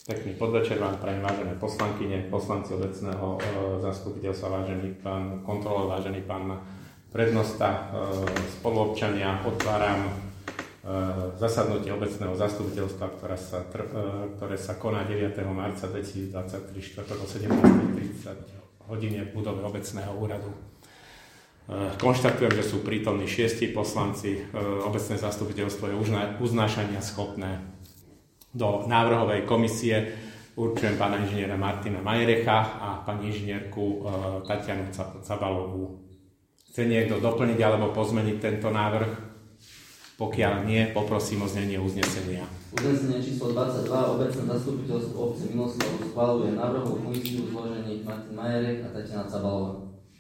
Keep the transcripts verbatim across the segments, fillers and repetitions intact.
Pekný podvečer vám prajem, vážené poslankyne, poslanci obecného e, zastupiteľstva, vážený pán kontrolor, vážený pán prednosta, e, spoluobčania. Otváram e, zasadnutie obecného zastupiteľstva, ktoré sa, tr, e, ktoré sa koná deviateho marca dvetisícdvadsaťtri, štvrtok o sedemnásť tridsať hodine v budove obecného úradu. E, konštatujem, že sú prítomní šiesti poslanci. E, obecné zastupiteľstvo je uznášania schopné. Do návrhovej komisie určujem pána inžiniera Martina Majerecha a pani inžinierku e, Tatianu Cabalovú. Chce niekto doplniť alebo pozmeniť tento návrh? Pokiaľ nie, poprosím o znenie uznesenia. Uznesenie číslo dvadsaťdva. Obecné zastupiteľstvo obce Miloslav schvaľuje návrhovú komisiu zložených Martin Majerech a Tatiana Cabalová.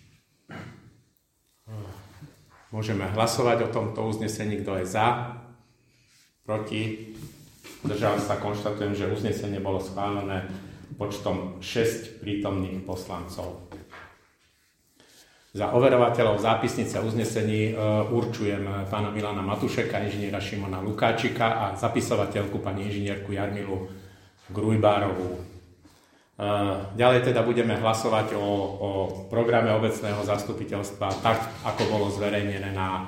Môžeme hlasovať o tomto uznesení. Kto je za? Proti? Zdržal sa, konštatujem, že uznesenie bolo schválené počtom šesť prítomných poslancov. Za overovateľov zápisnice uznesení e, určujem pána Milana Matušeka, inžiniera Šimona Lukáčika a zapisovateľku pani inžinierku Jarmilu Grujbárovú. E, ďalej teda budeme hlasovať o, o programe obecného zastupiteľstva tak, ako bolo zverejnené na a,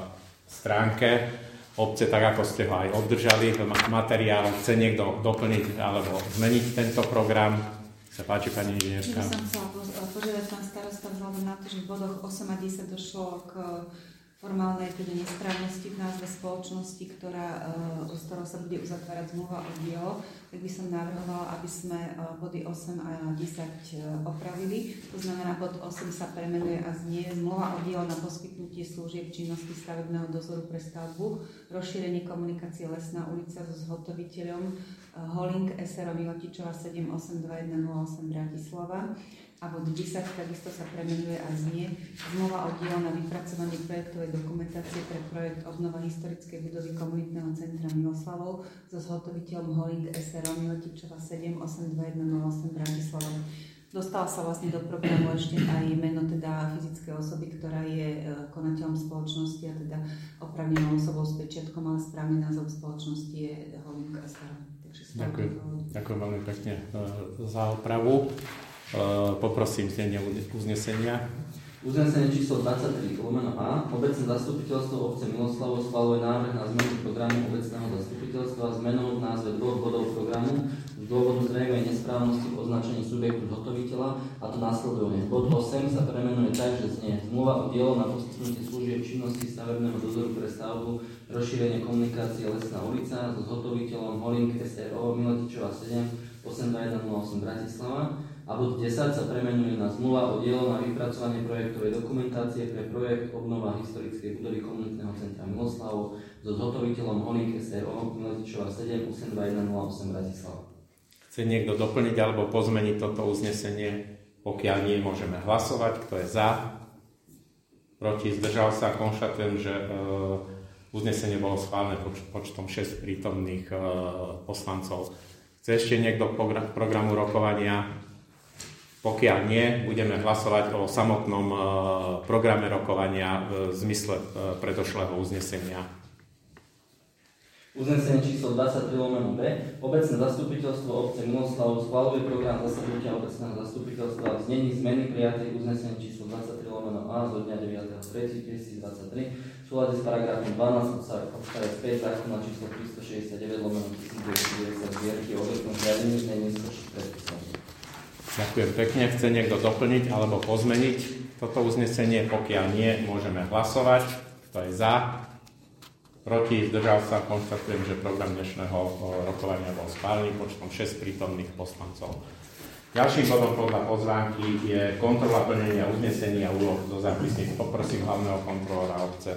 stránke obce, tak ako ste ho aj obdržali v materiále. Chce niekto doplniť alebo zmeniť tento program? Sa páči, pani inžinierka. Čiže som chcela požiadať pán starosta vzhľadom na to, že v bodoch osem a desať došlo k formálnej teda nesprávnosti v názve spoločnosti, ktorá, s ktorou sa bude uzatvárať zmluva o dielo, tak by som navrhovala, aby sme body osem a desať opravili. To znamená, bod osem sa premenuje a znie zmluva o dielo na poskytnutie služieb činnosti stavebného dozoru pre stavbu, rozšírenie komunikácie Lesná ulica so zhotoviteľom Holink es er o Milotičova sedem osem dva jeden nula osem Bratislava. A bod desať takisto sa premenuje a znie zmluva o dielo na vypracovanie projektovej dokumentácie pre projekt obnova historickej budovy komunitného centra Miloslavov so zhotoviteľom Holink es er o Milotičova sedem osem dva jeden nula osem Bratislava. Dostala sa vlastne do programu ešte aj meno teda fyzickej osoby, ktorá je konateľom spoločnosti a teda oprávnenou osobou s pečiatkom, ale správny názov spoločnosti je Holink es er o. Ďakujem. Ďakujem veľmi pekne za opravu. Poprosím znenie uznesenia. Uznesenie číslo dvadsaťtri lomeno A. Obecné zastupiteľstvo obce Miloslavo schvaľuje návrh na zmenu programu obecného zastupiteľstva zmenou v názve dvoch bodov programu z dôvodu zrejmej nesprávnosti označení subjektu zhotoviteľa, a to následovne. Bod osem sa premenuje tak, že znie zmluva o dielo na poskytnutie služieb činnosti stavebného dozoru pre stavbu, rozšírenie komunikácie Lesná ulica so zhotoviteľom Holink es er o Milotičova sedem osem dva jeden nula osem Bratislava. A bod desať sa premenuje na zmluva o dielo na vypracovanie projektovej dokumentácie pre projekt obnova historickej budovy komunitného centra Miloslavov so zhotoviteľom Holink es er o Milotičova sedem osem dva jeden nula osem Bratislava. Chce niekto doplniť alebo pozmeniť toto uznesenie? Pokiaľ nie, môžeme hlasovať. Kto je za? Proti? Zdržal sa? Konštatujem, že e, uznesenie bolo schválené poč- počtom šesť prítomných e, poslancov. Chce ešte niekto k programu rokovania? Pokiaľ nie, budeme hlasovať o samotnom e, programe rokovania v zmysle e, predošlého uznesenia. Uznesenie číslo dvadsaťtri lomeno B. Obecné zastupiteľstvo obce Miloslavov schvaľuje program zasadnutia obecného zastupiteľstva v znení zmeny prijatej uznesenie číslo dvadsaťtri lomeno A zo dňa deviateho tretieho dvetisícdvadsaťtri v súlade s paragrafom dvanásť odstavec päť zákona číslo tristošesťdesiatdeväť lomeno tisícdeväťstodeväťdesiat zbierky o obecnom zriadení z najneskôrších predpisov. Ďakujem pekne. Chce niekto doplniť alebo pozmeniť toto uznesenie? Pokiaľ nie, môžeme hlasovať. Kto je za? Proti? Zdržal sa? Konštatujem, že program dnešného rokovania bol schválený počtom šesť prítomných poslancov. Ďalším bodom podľa pozvánky je kontrola plnenia uznesení a úloh do zápisníc. Poprosím hlavného kontrolóra obce.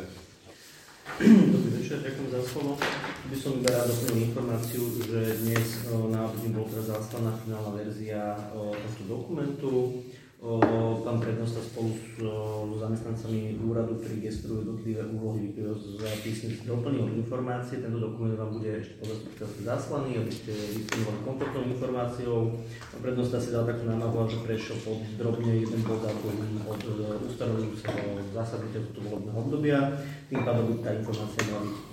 Dobrý večer, ďakujem za slovo. By som iba rád doplnil informáciu, že dnes na období bola teda zaslaná finálna verzia tohto dokumentu. Pán prednosta spolu s zamestnancami úradu, ktorí gestrujú jednotlivé úlohy z písnic, doplnil informácie. Tento dokument vám bude ešte po zastupiteľstve zaslaný, aby ste disponovali kompletnou informáciou. Pán prednosta si dal takú námahu, že prešiel pod drobne jeden bod od ustanovujúceho zásaditeľa tohto volebného obdobia. Tým pádom by tá informácia mala byť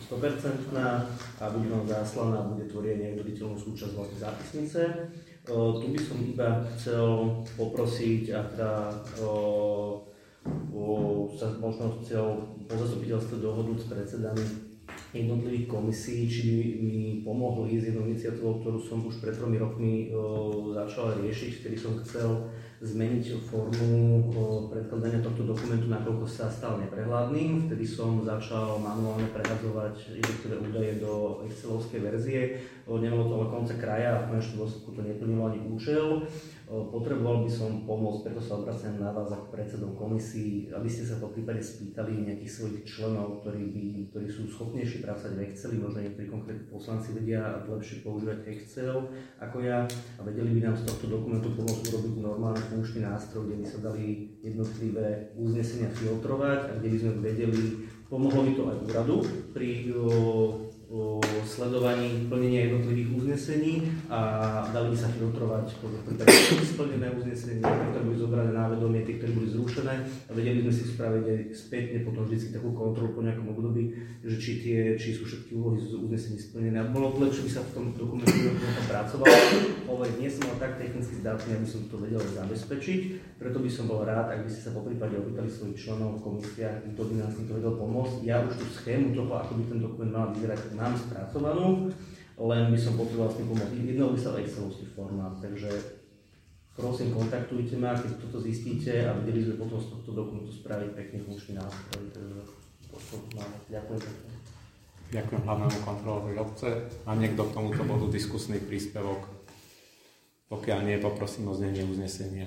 sto percent a bude vám záslaná a bude tvoriť neoddeliteľnú súčasť vlastne zápisnice. Tu by som iba chcel poprosiť, a teda o, o, sa možno chcel po zastupiteľstve dohodnúť s predsedami jednotlivých komisí, či by mi pomohli s jednou iniciatívou, ktorú som už pred tromi rokmi o, začal riešiť, vtedy som chcel zmeniť formu predkladania tohto dokumentu, nakoľko sa stal neprehľadným. Vtedy som začal manuálne prehadzovať jednotlivé údaje do excelovskej verzie. Nemalo to ale konce kraja a v konečnom dôsledku to neplnilo ani účel. Potreboval by som pomôcť, preto sa obraciam na vás ako predsedov komisí, aby ste sa po prípade spýtali nejakých svojich členov, ktorí, by, ktorí sú schopnejší pracovať v Exceli, možno niektorí konkrétni poslanci vedia lepšie používať Excel ako ja a vedeli by nám z tohto dokumentu pomôcť urobiť normálny funkčný nástroj, kde by sa dali jednotlivé uznesenia filtrovať a kde by sme vedeli, pomohlo by to aj úradu pri o, o sledovaní plnenia jednotlivých uznesení a dali by sa filtrovať podľa prípade splnené uznesenia, ktoré boli zobrané na vedomie, tie, ktoré boli zrušené a vedeli sme si spraviť aj spätne potom vždycky takú kontrolu po nejakom období, že či, tie, či sú všetky úlohy z uznesení splnené. A bolo lepšie by sa v tom dokumentu pracovalo, ale nie som mal tak technicky zdatný, aby som to vedel zabezpečiť, preto by som bol rád, ak by ste sa po prípade opýtali svojich členov v komisiách, kto by nás to vedel pomôcť. Ja už tú schému toho, ako by ten dokument mal vyzerať, mám spracovanú, len by som potreboval s tým pomôcť. Jednou by sa excelovský formát, takže prosím, kontaktujte ma, keď toto zistíte a vedeli sme potom z tohto dokumentu spraviť pekný funkčný nástroj. Takže ďakujem pekne. Ďakujem hlavnému kontrolórovi obce. Má niekto k tomuto bodu diskusný príspevok? Pokiaľ nie, poprosím o znenie uznesenia.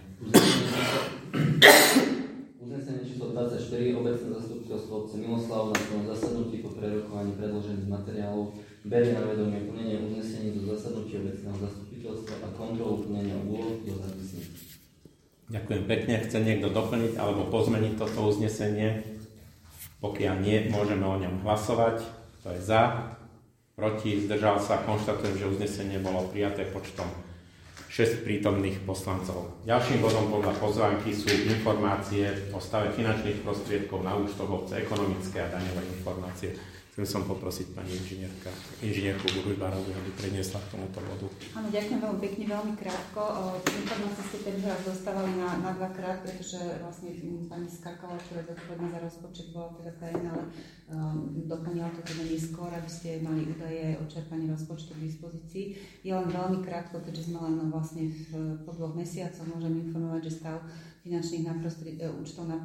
Uznesenie číslo dvadsaťštyri, obecné zastupiteľstvo obce Miloslav na svojom zasadnutí po prerokovaní predložených materiálov berie na vedomie plnenie uznesení do zasadnutia obecného zastupiteľstva a kontrolu plnenia úloh do zápisníc. Ďakujem pekne. Chce niekto doplniť alebo pozmeniť toto uznesenie? Pokiaľ nie, môžeme o ňom hlasovať. To je za, proti, zdržal sa. Konštatujem, že uznesenie bolo prijaté počtom šesť prítomných poslancov. Ďalším bodom podľa pozvánky sú informácie o stave finančných prostriedkov na účtoch obce, ekonomické a daňové informácie. Chcem som poprosiť pani inžinierka, inžinierku Burujbárovú, aby predniesla k tomuto bodu. Áno, ďakujem veľmi pekne, veľmi krátko. Informácie ste ten raz dostávali na, na dvakrát, pretože vlastne pani Skarková, ktorá je zodpovedná za rozpočet, bola teda krajina, ale um, doplnila to teda neskôr, aby ste mali údaje o čerpaní rozpočtu k dispozícii. Je len veľmi krátko, keďže sme len vlastne v, po dvoch mesiacoch môžem informovať, že stav finančných náprostri, účtov na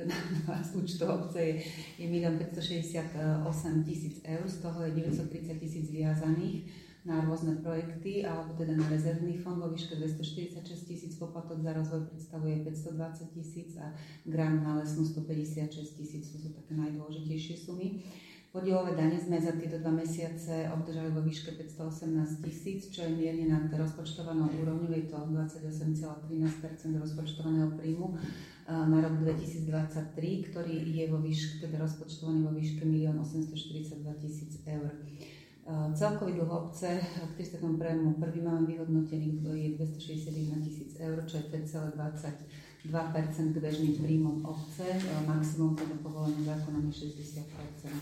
účtov obce je, je milión päťstošesťdesiatosem tisíc eur, z toho je deväťstotridsať tisíc viazaných na rôzne projekty, alebo teda na rezervný fond vo výške dvestoštyridsaťšesť tisíc, poplatok za rozvoj predstavuje päťstodvadsať tisíc a grant na lesnú stopäťdesiatšesť tisíc, to sú také najdôležitejšie sumy. Podielové dane sme za tieto dva mesiace obdržali vo výške päťstoosemnásť tisíc, čo je mierne nad rozpočtovanou úrovňou, je to dvadsaťosem celá trinásť percent rozpočtovaného príjmu na rok dvetisícdvadsaťtri, ktorý je vo výške, teda rozpočtovaný vo výške milión osemstoštyridsaťdva tisíc eur. Celkový dlh obce k tridsiateho prvého prvého máme vyhodnotený, je dvestošesťdesiatjeden tisíc eur, čo je päť celá dvadsaťdva percent k bežným príjmom obce, maximum teda povolené zákonom je šesťdesiat percent.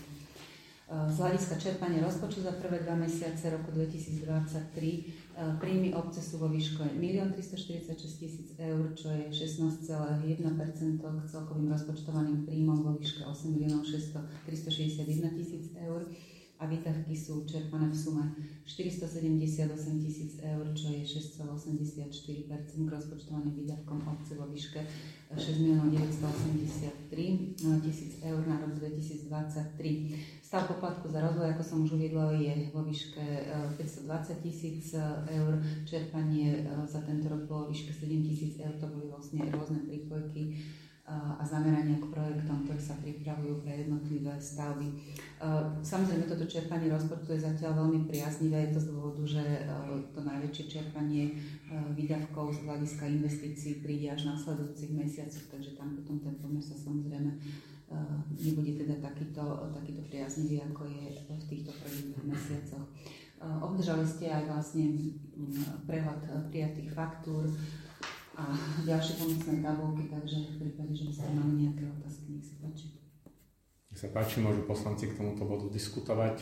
Z hľadiska čerpania rozpočtu za prvé dva mesiace roku dvetisícdvadsaťtri príjmy obce sú vo výške milión tristoštyridsaťšesť tisíc eur, čo je šestnásť celá jeden percent k celkovým rozpočtovaným príjmom vo výške osem miliónov tristošesťdesiatjeden tisíc eur a výdavky sú čerpané v sume štyristosedemdesiatosem tisíc eur, čo je šesť celá osemdesiatštyri percent k rozpočtovaným výdavkom obce vo výške šesť miliónov deväťstoosemdesiattri tisíc eur na rok dvetisícdvadsaťtri. Stav poplatku za rozvoj, ako som už uviedla, je vo výške päťstodvadsať tisíc eur. Čerpanie za tento rok bolo vo výške sedem tisíc eur. To boli vlastne rôzne prípojky a zamerania k projektom, ktoré sa pripravujú pre jednotlivé stavby. Samozrejme, toto čerpanie rozpočtu je zatiaľ veľmi priaznivé. Je to z dôvodu, že to najväčšie čerpanie výdavkov z hľadiska investícií príde až v nasledujúcich mesiacoch, takže tam potom ten pomer sa samozrejme nebude teda takýto, takýto priaznivý, ako je v týchto prvých mesiacoch. Obdržali ste aj vlastne prehľad prijatých faktúr a ďalšie pomocné tabulky, takže v prípade, že by ste mali nejaké otázky, nech sa páči. Nech sa páči, môžu poslanci k tomuto bodu diskutovať.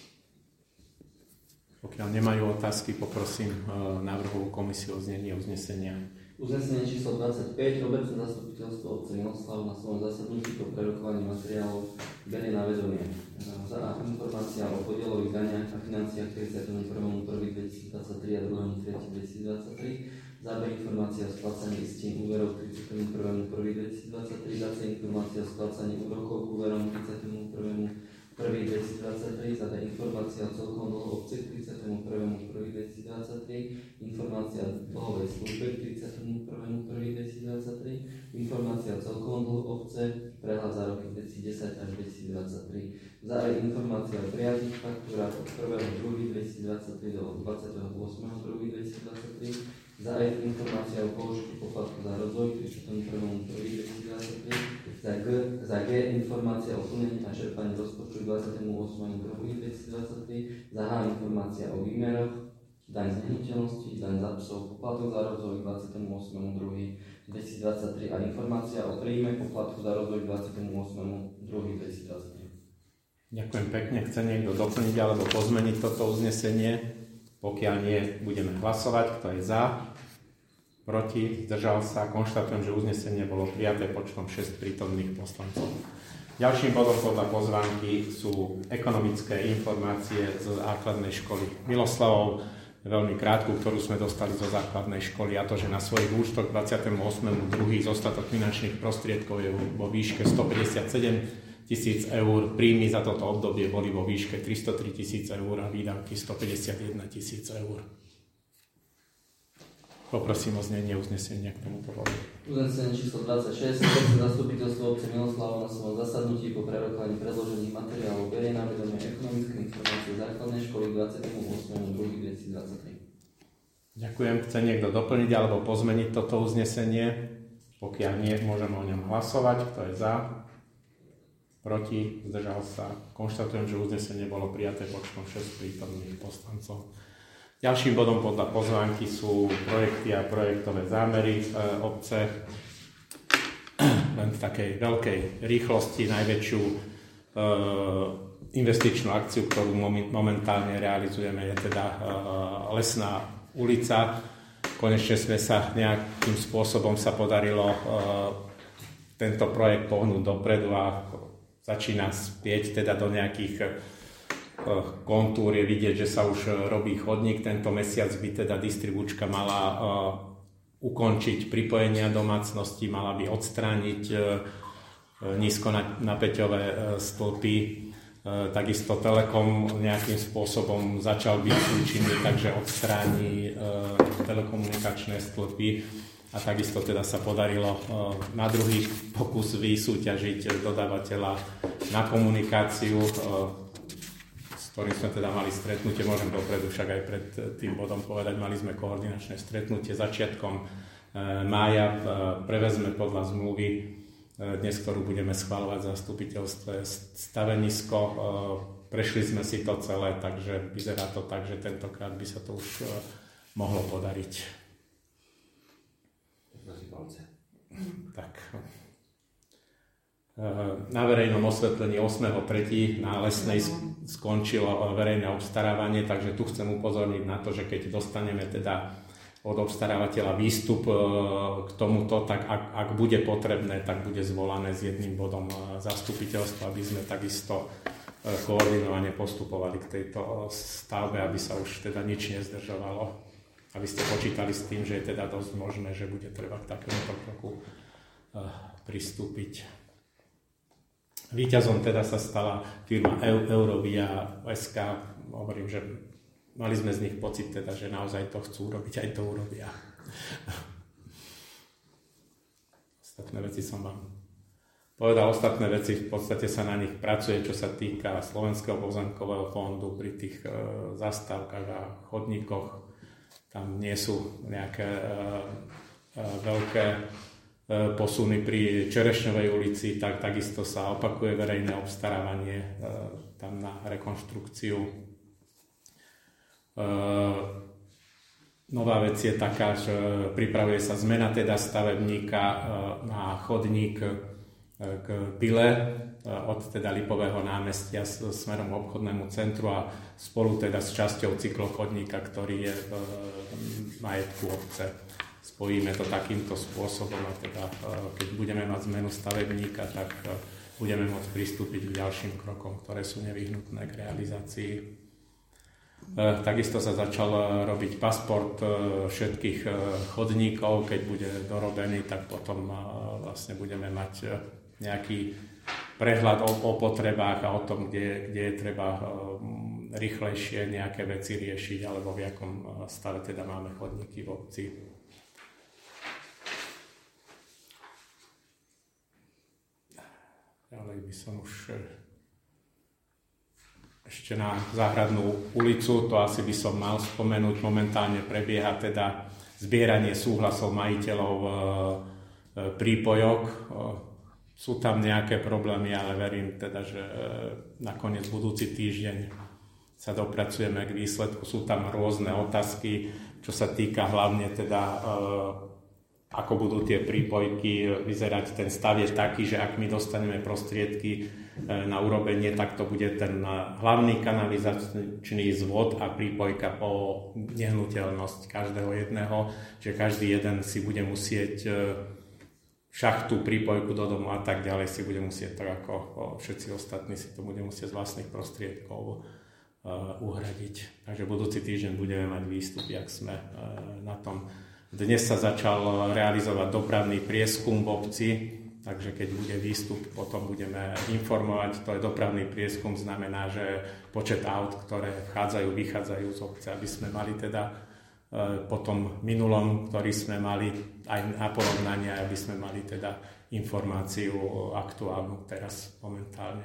Pokiaľ nemajú otázky, poprosím návrhovú komisiu o znenie uznesenia. Uznesenie číslo dvadsaťpäť. Obecné zastupiteľstvo obce Miloslav na svojom zasadnutí po prerokovaní materiálov berie na vedomie za A informácia o podielových daniach a financiách tridsiateho prvého prvého dvetisícdvadsaťtri a druhého tretieho dvetisícdvadsaťtri, za B informácia o splácaní istín úverov tridsiateho prvého prvého dvetisícdvadsaťtri, za C informácia o splácaní úrokov úverom tridsiateho prvého prvého dvetisícdvadsaťtri, za D informácia o celkovom dlhu obce tridsiateho prvého prvého dvetisícdvadsaťtri, informácia o dlhovej službe tridsiateho prvého prvého dvetisícdvadsaťtri, informácia o celkovom dlhu obce, prehľad za roky dvetisícdesať až dvetisícdvadsaťtri, za E informácia o prijatých faktúrach od prvého druhého dvetisícdvadsaťtri do dvadsiateho ôsmeho druhého dvetisícdvadsaťtri, za F informácia o použití poplatku za rozvoj tridsiateho prvého prvého dvetisícdvadsaťtri, za G, za G informácia o plnení a čerpaní rozpočtu dvadsiateho ôsmeho druhého dvetisícdvadsaťtri, za H informácia o výmeroch, daň z nehnuteľnosti, daň za psov, poplatok za rozvoj dvadsiateho ôsmeho druhého dvetisícdvadsaťtri a informácia o príjme poplatku za rozvoj dvadsiateho ôsmeho druhého dvetisícdvadsaťtri. Ďakujem pekne. Chce niekto doplniť alebo pozmeniť toto uznesenie? Pokiaľ nie, budeme hlasovať. Kto je za? Proti? Zdržal sa? Konštatujem, že uznesenie bolo prijaté počtom šesť prítomných poslancov. Ďalším bodom podľa pozvánky sú ekonomické informácie zo základnej školy Miloslavov. Veľmi krátku, ktorú sme dostali zo základnej školy, a to, že na svojich účtoch dvadsiateho ôsmeho druhého zostatok finančných prostriedkov je vo výške stopäťdesiatsedem tisíc eur, príjmy za toto obdobie boli vo výške tristotri tisíc eur a výdavky stopäťdesiatjeden tisíc eur. Poprosím o znenie uznesenia k tomuto bodu. Uznesenie číslo dvadsaťšesť. Obecné zastupiteľstvo obce Miloslava na svojom zasadnutí po prerokovaní predložených materiálov berie na vedomie ekonomické informácie základnej školy dvadsiateho ôsmeho druhého dvetisícdvadsaťtri. Ďakujem. Chce niekto doplniť alebo pozmeniť toto uznesenie? Pokiaľ nie, môžeme o ňom hlasovať. Kto je za? Proti? Zdržal sa? Konštatujem, že uznesenie bolo prijaté počtom šesť prítomných poslancov. Ďalším bodom podľa pozvánky sú projekty a projektové zámery e, obce. Len v takej veľkej rýchlosti najväčšiu e, investičnú akciu, ktorú momentálne realizujeme, je teda e, Lesná ulica. Konečne sme sa nejakým spôsobom sa podarilo e, tento projekt pohnúť dopredu a začína spieť teda do nejakých kontúr. Je vidieť, že sa už robí chodník. Tento mesiac by teda distribučka mala uh, ukončiť pripojenia domácnosti, mala by odstrániť uh, nízkonapäťové uh, stĺpy. Uh, takisto Telekom nejakým spôsobom začal byť účinný, takže odstráni uh, telekomunikačné stĺpy. A takisto teda sa podarilo uh, na druhý pokus vysúťažiť dodávateľa na komunikáciu, uh, s ktorým sme teda mali stretnutie, môžem dopredu však aj pred tým bodom povedať, mali sme koordinačné stretnutie začiatkom e, mája, e, prevezme podľa zmluvy, e, dnes, ktorú budeme schvaľovať v zastupiteľstve stavenisko. E, prešli sme si to celé, takže vyzerá to tak, že tentokrát by sa to už e, mohlo podariť. Tak. Na verejnom osvetlení ôsmeho tretieho na Lesnej skončilo verejné obstarávanie, takže tu chcem upozorniť na to, že keď dostaneme teda od obstarávateľa výstup k tomuto, tak ak, ak bude potrebné, tak bude zvolané s jedným bodom zastupiteľstva, aby sme takisto koordinovane postupovali k tejto stavbe, aby sa už teda nič nezdržovalo. Aby ste počítali s tým, že je teda dosť možné, že bude treba k takémuto kroku pristúpiť. Víťazom teda sa stala firma Eurovia es ká. Hovorím, že mali sme z nich pocit teda, že naozaj to chcú robiť, aj to urobia. Ostatné veci som vám povedal, ostatné veci v podstate sa na nich pracuje, čo sa týka Slovenského pozemkového fondu pri tých e, zastávkach a chodníkoch. Tam nie sú nejaké e, e, veľké posuny pri Čerešňovej ulici, tak takisto sa opakuje verejné obstarávanie e, tam na rekonštrukciu. E, nová vec je taká, že pripravuje sa zmena teda stavebníka e, na chodník k Bile od teda Lipového námestia smerom k obchodnému centru a spolu teda s časťou cyklochodníka, ktorý je v majetku obce. Spojíme to takýmto spôsobom a teda keď budeme mať zmenu stavebníka, tak budeme môcť pristúpiť k ďalším krokom, ktoré sú nevyhnutné k realizácii. Takisto sa začal robiť pasport všetkých chodníkov. Keď bude dorobený, tak potom vlastne budeme mať nejaký prehľad o, o potrebách a o tom, kde, kde je treba rýchlejšie nejaké veci riešiť, alebo v jakom stave teda máme chodníky v obci. Ďalej by som už ešte na Záhradnú ulicu, to asi by som mal spomenúť, momentálne prebieha teda zbieranie súhlasov majiteľov e, e, prípojok. E, sú tam nejaké problémy, ale verím teda, že e, nakoniec budúci týždeň sa dopracujeme k výsledku. Sú tam rôzne otázky, čo sa týka hlavne teda e, ako budú tie prípojky vyzerať. Ten stav je taký, že ak my dostaneme prostriedky na urobenie, tak to bude ten hlavný kanalizačný zvod a prípojka po nehnuteľnosť každého jedného, že každý jeden si bude musieť šachtu, prípojku do domu a tak ďalej si bude musieť, tak ako všetci ostatní si to bude musieť z vlastných prostriedkov uhradiť. Takže budúci týždeň budeme mať výstup, jak sme na tom. Dnes sa začal realizovať dopravný prieskum v obci, takže keď bude výstup, potom budeme informovať. To je dopravný prieskum, znamená, že počet aut, ktoré vchádzajú, vychádzajú z obce, aby sme mali teda po tom minulom, ktorý sme mali aj na porovnanie, aby sme mali teda informáciu aktuálnu teraz momentálne.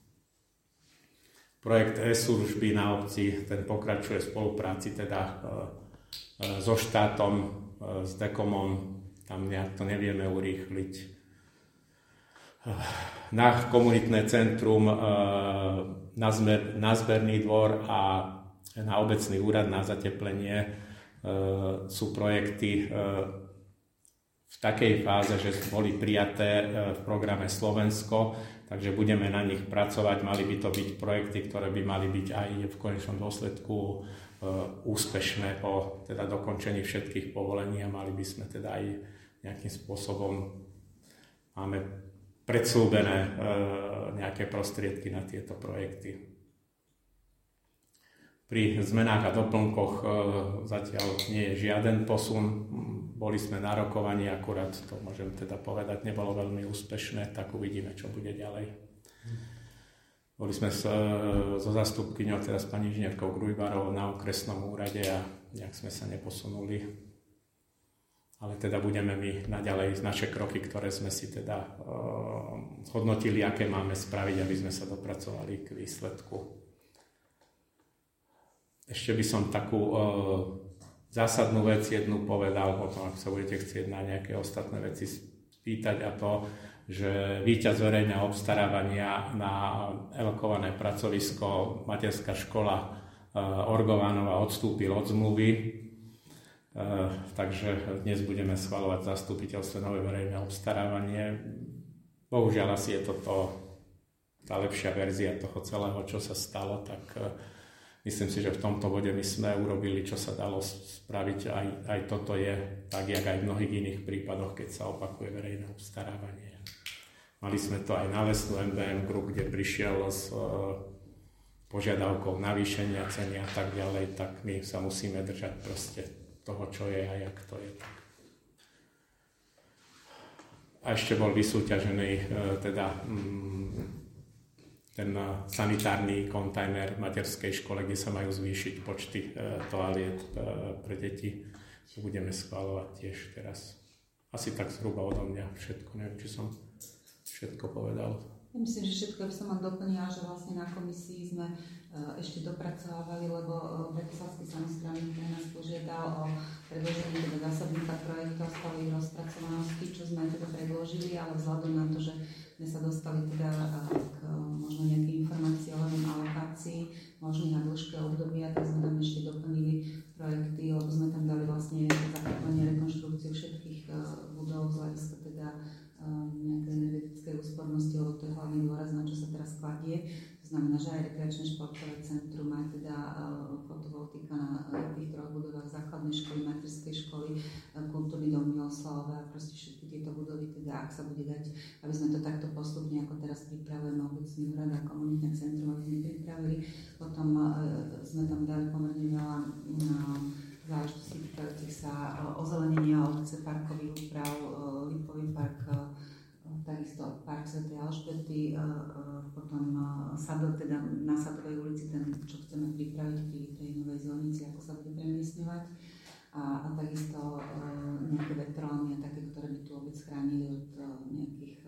Projekt e-služby na obci, ten pokračuje v spolupráci teda so štátom, s Dekomom, tam nejak to nevieme urýchliť. Na komunitné centrum, na, zber, na zberný dvor a na obecný úrad na zateplenie sú projekty v takej fáze, že boli prijaté v programe Slovensko, takže budeme na nich pracovať. Mali by to byť projekty, ktoré by mali byť aj v konečnom dôsledku úspešné po teda dokončení všetkých povolení a mali by sme teda aj nejakým spôsobom, máme predsľúbené e, nejaké prostriedky na tieto projekty. Pri zmenách a doplnkoch e, zatiaľ nie je žiaden posun, boli sme na rokovaní, akurát to môžem teda povedať, nebolo veľmi úspešné, tak uvidíme, čo bude ďalej. Boli sme so, so zastupkyňou, teda s pani inžinierkou Grujbarovou na okresnom úrade a nejak sme sa neposunuli. Ale teda budeme my naďalej naše kroky, ktoré sme si teda uh, zhodnotili, aké máme spraviť, aby sme sa dopracovali k výsledku. Ešte by som takú uh, zásadnú vec jednu povedal, potom ak sa budete chcieť na nejaké ostatné veci spýtať, a to, že víťaz verejného obstarávania na elokované pracovisko Materská škola Orgovanova odstúpil od zmluvy. Takže dnes budeme schvaľovať zastupiteľstvo nové verejné obstarávanie. Bohužiaľ asi je toto tá lepšia verzia toho celého, čo sa stalo, tak myslím si, že v tomto bode my sme urobili, čo sa dalo spraviť. Aj, aj toto je tak, jak aj v mnohých iných prípadoch, keď sa opakuje verejné obstarávanie. Mali sme to aj na lesnú em bé em Group, kde prišiel s uh, požiadavkou navýšenia ceny a tak ďalej, tak my sa musíme držať proste toho, čo je a jak to je. A ešte bol vysúťažený uh, teda um, ten uh, sanitárny kontajner v materskej škole, kde sa majú zvýšiť počty uh, toaliet uh, pre deti. To budeme schváľovať tiež teraz. Asi tak zhruba odo mňa všetko, neviem, či som všetko povedal. Ja myslím, že všetko by som vám doplnila, že vlastne na komisii sme ešte dopracovávali, lebo Bratislavský samosprávny pre nás požiadal o predloženie teda zásobníka projektov stavových rozpracovanosti, čo sme teda predložili, ale vzhľadom na to, že sme sa dostali teda k možno nejakej informácii o alokácii možných na dĺžke obdobia, tak sme tam ešte doplnili projekty, lebo sme tam dali vlastne zakladanie rekonštrukciu všetkých budov z hľadiska teda nejaké energetické úspory odbornosti, lebo to je hlavný dôraz, na čo sa teraz kladie. To znamená, že aj rekreačné športové centrum, aj teda fotovoltika na tých troch budovách základnej školy, materskej školy, kultúrny dom Miloslavové a proste všetky tieto budovy, teda ak sa bude dať, aby sme to takto postupne, ako teraz pripravujeme obecný úrad a komunitné centrum, aby sme pripravili. Potom sme tam dali pomerne veľa záležitostí týkajúcich sa ozelenenia obce, parkových úprav, Lipový park, takisto park svätej Alžbety, potom Sadov, teda na Sadovej ulici, ten, čo chceme pripraviť pri tej novej zónici, ako sa bude premiestňovať. A, a takisto nejaké vetrolóny a také, ktoré by tu obec chránili od nejakých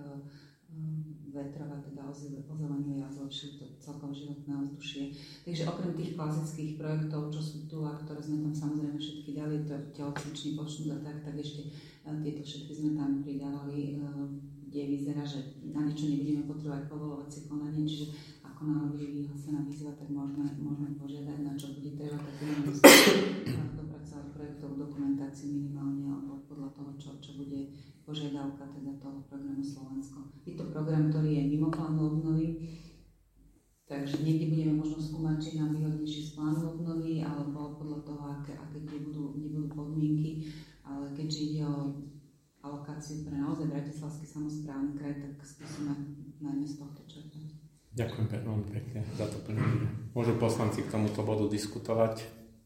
vetrov a teda ozelenili a zlepšili to celkové životné ovzdušie. Takže okrem tých klasických projektov, čo sú tu a ktoré sme tam samozrejme všetky dali, to telocvičný počnúť a tak, tak ešte tieto všetky sme tam pridávali, kde vyzerá, že na niečo nebudeme potrebovať povolovacie konanie, čiže ako náhle bude vyhlásená výzva, tak môžeme, môžeme požiadať, na čo bude treba, tak budeme dopracovať projektovú dokumentáciu minimálne alebo podľa toho, čo, čo bude požiadavka teda toho programu Slovensko. Je to program, ktorý je mimo plánu obnovy, takže niekde budeme možno skúmať, či nám výhodnejšie z plánu obnovy, alebo podľa toho, aké, aké nebudú, nebudú podmienky, ale keďže ide o alokáciu pre naozaj Bratislavský samosprávny kraj, tak skúsime najmä z tohto čerpať. Ďakujem veľmi pekne za to plnenie. Môžu poslanci k tomuto bodu diskutovať?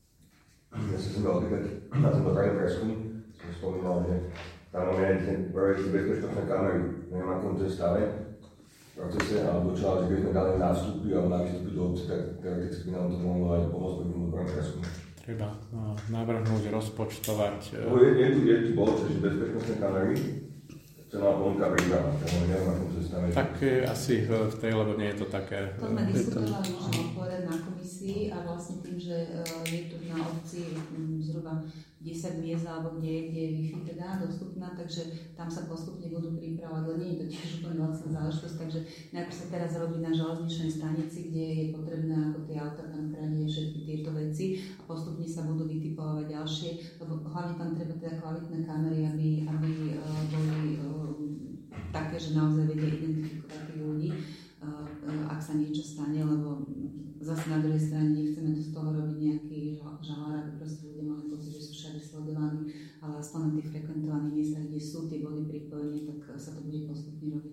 Ja sa som dal opýtať na tomto krajnom preskum, som spomínal, že tam máme aj ten projekt bezpečnostné kamery, neviem na tom stave, v procese, alebo čo, ale že keď sme dali nástupy alebo na výstupy do obce, tak teoreticky by nám to mohlo aj pomôcť pri tomto krajnom preskum. Treba no, navrhnúť, rozpočtovať. No, je, je tu, je tu bol, že bezpečnostné kamery, cená ponuka príprava, neviem na tom stave. Tak asi v tej, lebo nie je to také... To sme diskutovali, môžeme odpovedať na komisii a vlastne tým, že je tu na obci zhruba desať miest, alebo kde, kde je Wi-Fi teda dostupná, takže tam sa postupne budú pripravovať, ale nie je to tiež úplne vlastná záležitosť, takže najprv sa teraz robí na železničnej stanici, kde je potrebné ako tie auta tam chrániť všetky tieto veci a postupne sa budú vytipovať ďalšie, lebo hlavne tam treba teda kvalitné kamery, aby, aby uh, boli uh, také, že naozaj vedia identifikovať tých ľudí, uh, uh, ak sa niečo stane, lebo zase na druhej strane nechceme tu z toho robiť nejaký žalár, aby proste ľudia mali pocit, že sú všade sledovaní, ale aspoň na tých frekventovaných miestach, kde sú tie body pripojení, tak sa to bude postupne robiť.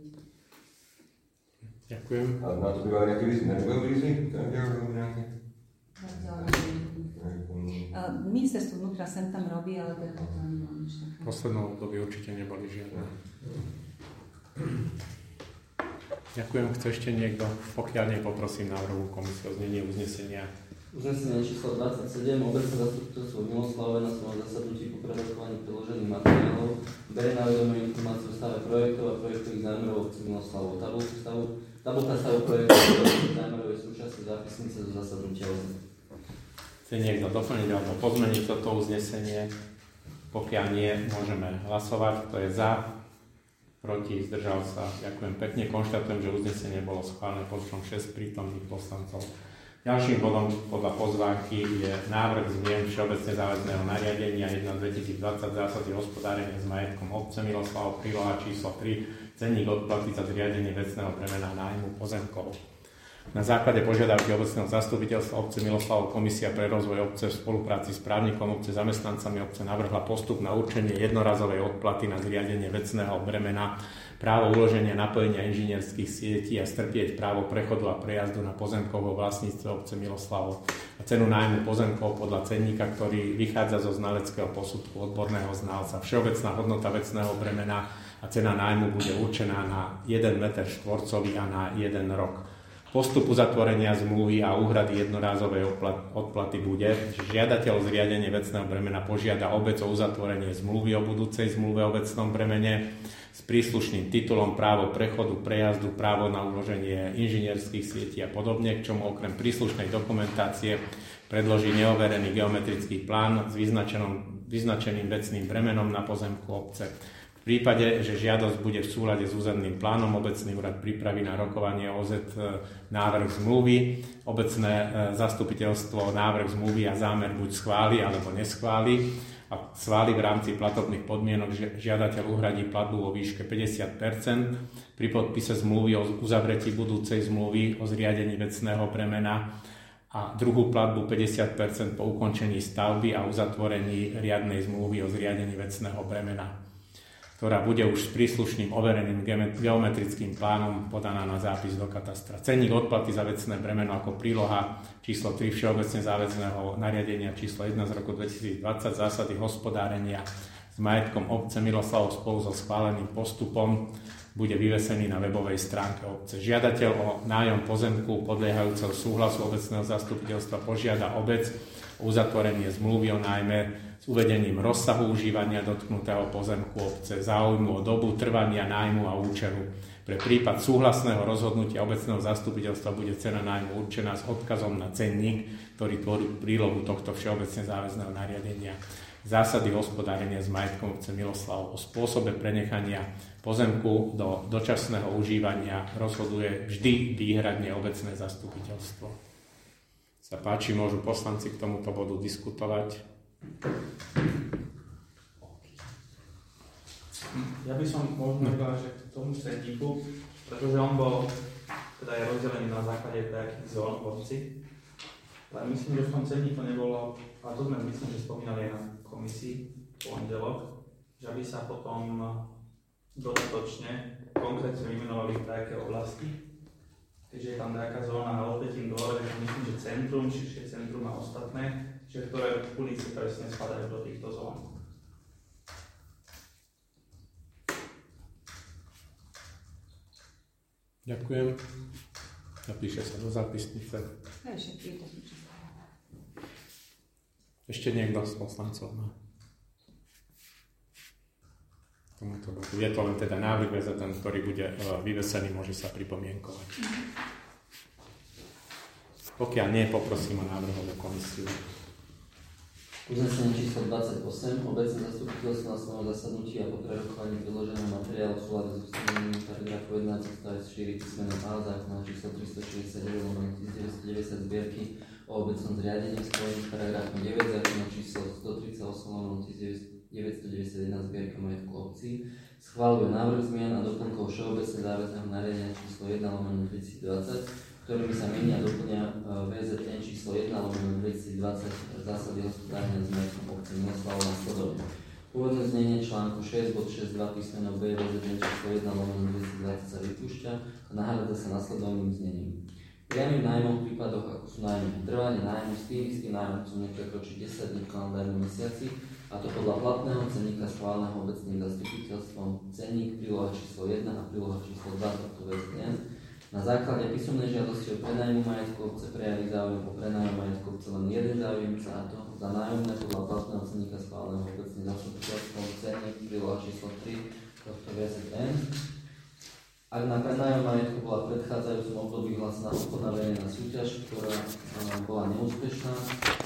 Ďakujem. A na to bývajú nejaké výzvy? Nebudú výzvy? nejaké? Ministerstvo vnútra sem tam robí, ale teda to tam nebolo nič také. V poslednom období určite neboli žiadne. Ďakujem. Chce ešte niekto? Pokiaľ nie, poprosím návrhovú komisiu o znenie uznesenia. Uznesenie číslo dvadsaťsedem. Obecné zastupiteľstvo v Miloslavove na svojom zasadnutí po preroskovaní priložených materiálov berie na vedomie informáciu o stave projektov a projektových zámerov obci Miloslavov. Tabulka stavu, tabulka stavu projektov a projektových zámerov je súčasťou zápisnice zo zasadnutia obce. Chce niekto doplniť alebo pozmeniť toto uznesenie? Pokiaľ nie, môžeme hlasovať. Kto je za? Proti, zdržal sa. Ďakujem pekne. Konštatujem, že uznesenie bolo schválené počtom šesť prítomných poslancov. Ďalším bodom podľa pozvánky je návrh zmien všeobecne záväzného nariadenia jeden dvetisícdvadsať zásady hospodárenia s majetkom obce Miloslavov, príloha číslo tri, cenník odplaty za zriadenie vecného bremena nájmu pozemkov. Na základe požiadavky obecného zastupiteľstva obce Miloslavov Komisia pre rozvoj obce v spolupráci s právnikom obce, zamestnancami obce navrhla postup na určenie jednorazovej odplaty na zriadenie vecného bremena, právo uloženia napojenia inžinierských sietí a strpieť právo prechodu a prejazdu na pozemkov vo vlastníctve obce Miloslavov a cenu nájmu pozemkov podľa cenníka, ktorý vychádza zo znaleckého posudku odborného znalca. Všeobecná hodnota vecného bremena a cena nájmu bude určená na jeden meter štvorcový a na jeden rok. Postup uzatvorenia zmluvy a úhrady jednorázovej odplaty bude, že žiadateľ o zriadenie vecného bremena požiada obec o uzatvorenie zmluvy o budúcej zmluve o vecnom bremene s príslušným titulom právo prechodu, prejazdu, právo na uloženie inžinierských sietí a podobne, k čomu okrem príslušnej dokumentácie predloží neoverený geometrický plán s vyznačeným vecným bremenom na pozemku obce. V prípade, že žiadosť bude v súlade s územným plánom, obecný úrad pripraví na rokovanie ó zet návrh zmluvy. Obecné zastupiteľstvo návrh zmluvy a zámer buď schváli alebo neschváli. a schváli v rámci platobných podmienok, žiadateľ uhradí platbu vo výške päťdesiat percent pri podpise zmluvy o uzavretí budúcej zmluvy o zriadení vecného bremena a druhú platbu päťdesiat percent po ukončení stavby a uzatvorení riadnej zmluvy o zriadení vecného bremena, ktorá bude už s príslušným overeným geometrickým plánom podaná na zápis do katastra. Cenník odplaty za vecné bremeno ako príloha číslo tri Všeobecne záväzného nariadenia číslo jeden z roku dvetisícdvadsať zásady hospodárenia s majetkom obce Miloslavov spolu so schváleným postupom bude vyvesený na webovej stránke obce. Žiadateľ o nájom pozemku podliehajúceho súhlasu obecného zastupiteľstva požiada obec o uzatvorenie zmluvy o nájme s uvedením rozsahu užívania dotknutého pozemku obce, záujmu o dobu trvania nájmu a účelu. Pre prípad súhlasného rozhodnutia obecného zastupiteľstva bude cena nájmu určená s odkazom na cenník, ktorý tvorí prílohu tohto všeobecne záväzného nariadenia. Zásady hospodárenia s majetkom obce Miloslavov o spôsobe prenechania pozemku do dočasného užívania rozhoduje vždy výhradne obecné zastupiteľstvo. Sa páči, môžu poslanci k tomuto bodu diskutovať. Ja by som možno povedal, že k tomu cenníku, pretože on bol, teda je rozdelený na základe nejakých zón v obci, ale myslím, že v tom cenníku nebolo, a to sme myslím, že spomínali aj na komisii v pondelok, že by sa potom dodatočne konkrétne vymenovali také oblasti, keďže je tam nejaká zóna a opäť tým dôvodom, že myslím, že centrum, širšie centrum a ostatné, že ktoré ulice presne spadajú do týchto zón. Ďakujem. Napíše sa do zápisnice. Ešte niekto z poslancov má? Tomuto bodu. Je to len teda návrh, ten, ktorý bude vyvesený, môže sa pripomienkovať. Pokiaľ nie, poprosím o návrhovú komisiu. Uznesenie číslo dvadsaťosem. Obecné zastupiteľstvo na svojom zasadnutí a po prerokovaní predloženého materiálu v súlade s ustanovením paragrafu jedenásť odstavec štyri písmeno A zákona číslo tristošesťdesiatdeväť lomeno devätnásťstodeväťdesiat zbierky o obecnom zriadení v spojení s paragrafom deväť zákona číslo stotridsaťosem lomeno deväťstodeväťdesiatjeden zbierka majetku obcí schvaľuje návrh zmien a doplnkov všeobecne záväzného nariadenia číslo jeden lomeno dvetisícdvadsať, ktorými sa menia a doplňa vé zet en číslo jeden lomeno dvetisícdvadsať zásady hospodárenia s majetkom obce Miloslavov nasledovne. Pôvodné znenie článku šesť bod šesť dva písmeno B vé zet en číslo jeden lomeno dvetisícdvadsať sa vypúšťa a nahrádza sa nasledovným znením. Priamym nájmom v prípadoch, ako sú nájmy trvanie nájmu s tým istým nájomcom neprekročí desať dní v kalendárnom mesiaci, a to podľa platného cenníka schváleného obecným zastupiteľstvom, cenník príloha číslo jeden a príloha číslo dva tohto vé zet en. Na základe písomnej žiadosti o prenajmu majetku obce prejaví záujem o prenajmu majetku obce len jeden záujemca, a to za nájomné podľa platného cenníka schváleného obecným zastupiteľstvom, cenník príloha číslo tri tohto vé zet en. Ak na prenajom majetku bola v predchádzajúcom období vyhlásená obchodná verejná súťaž, ktorá bola neúspešná,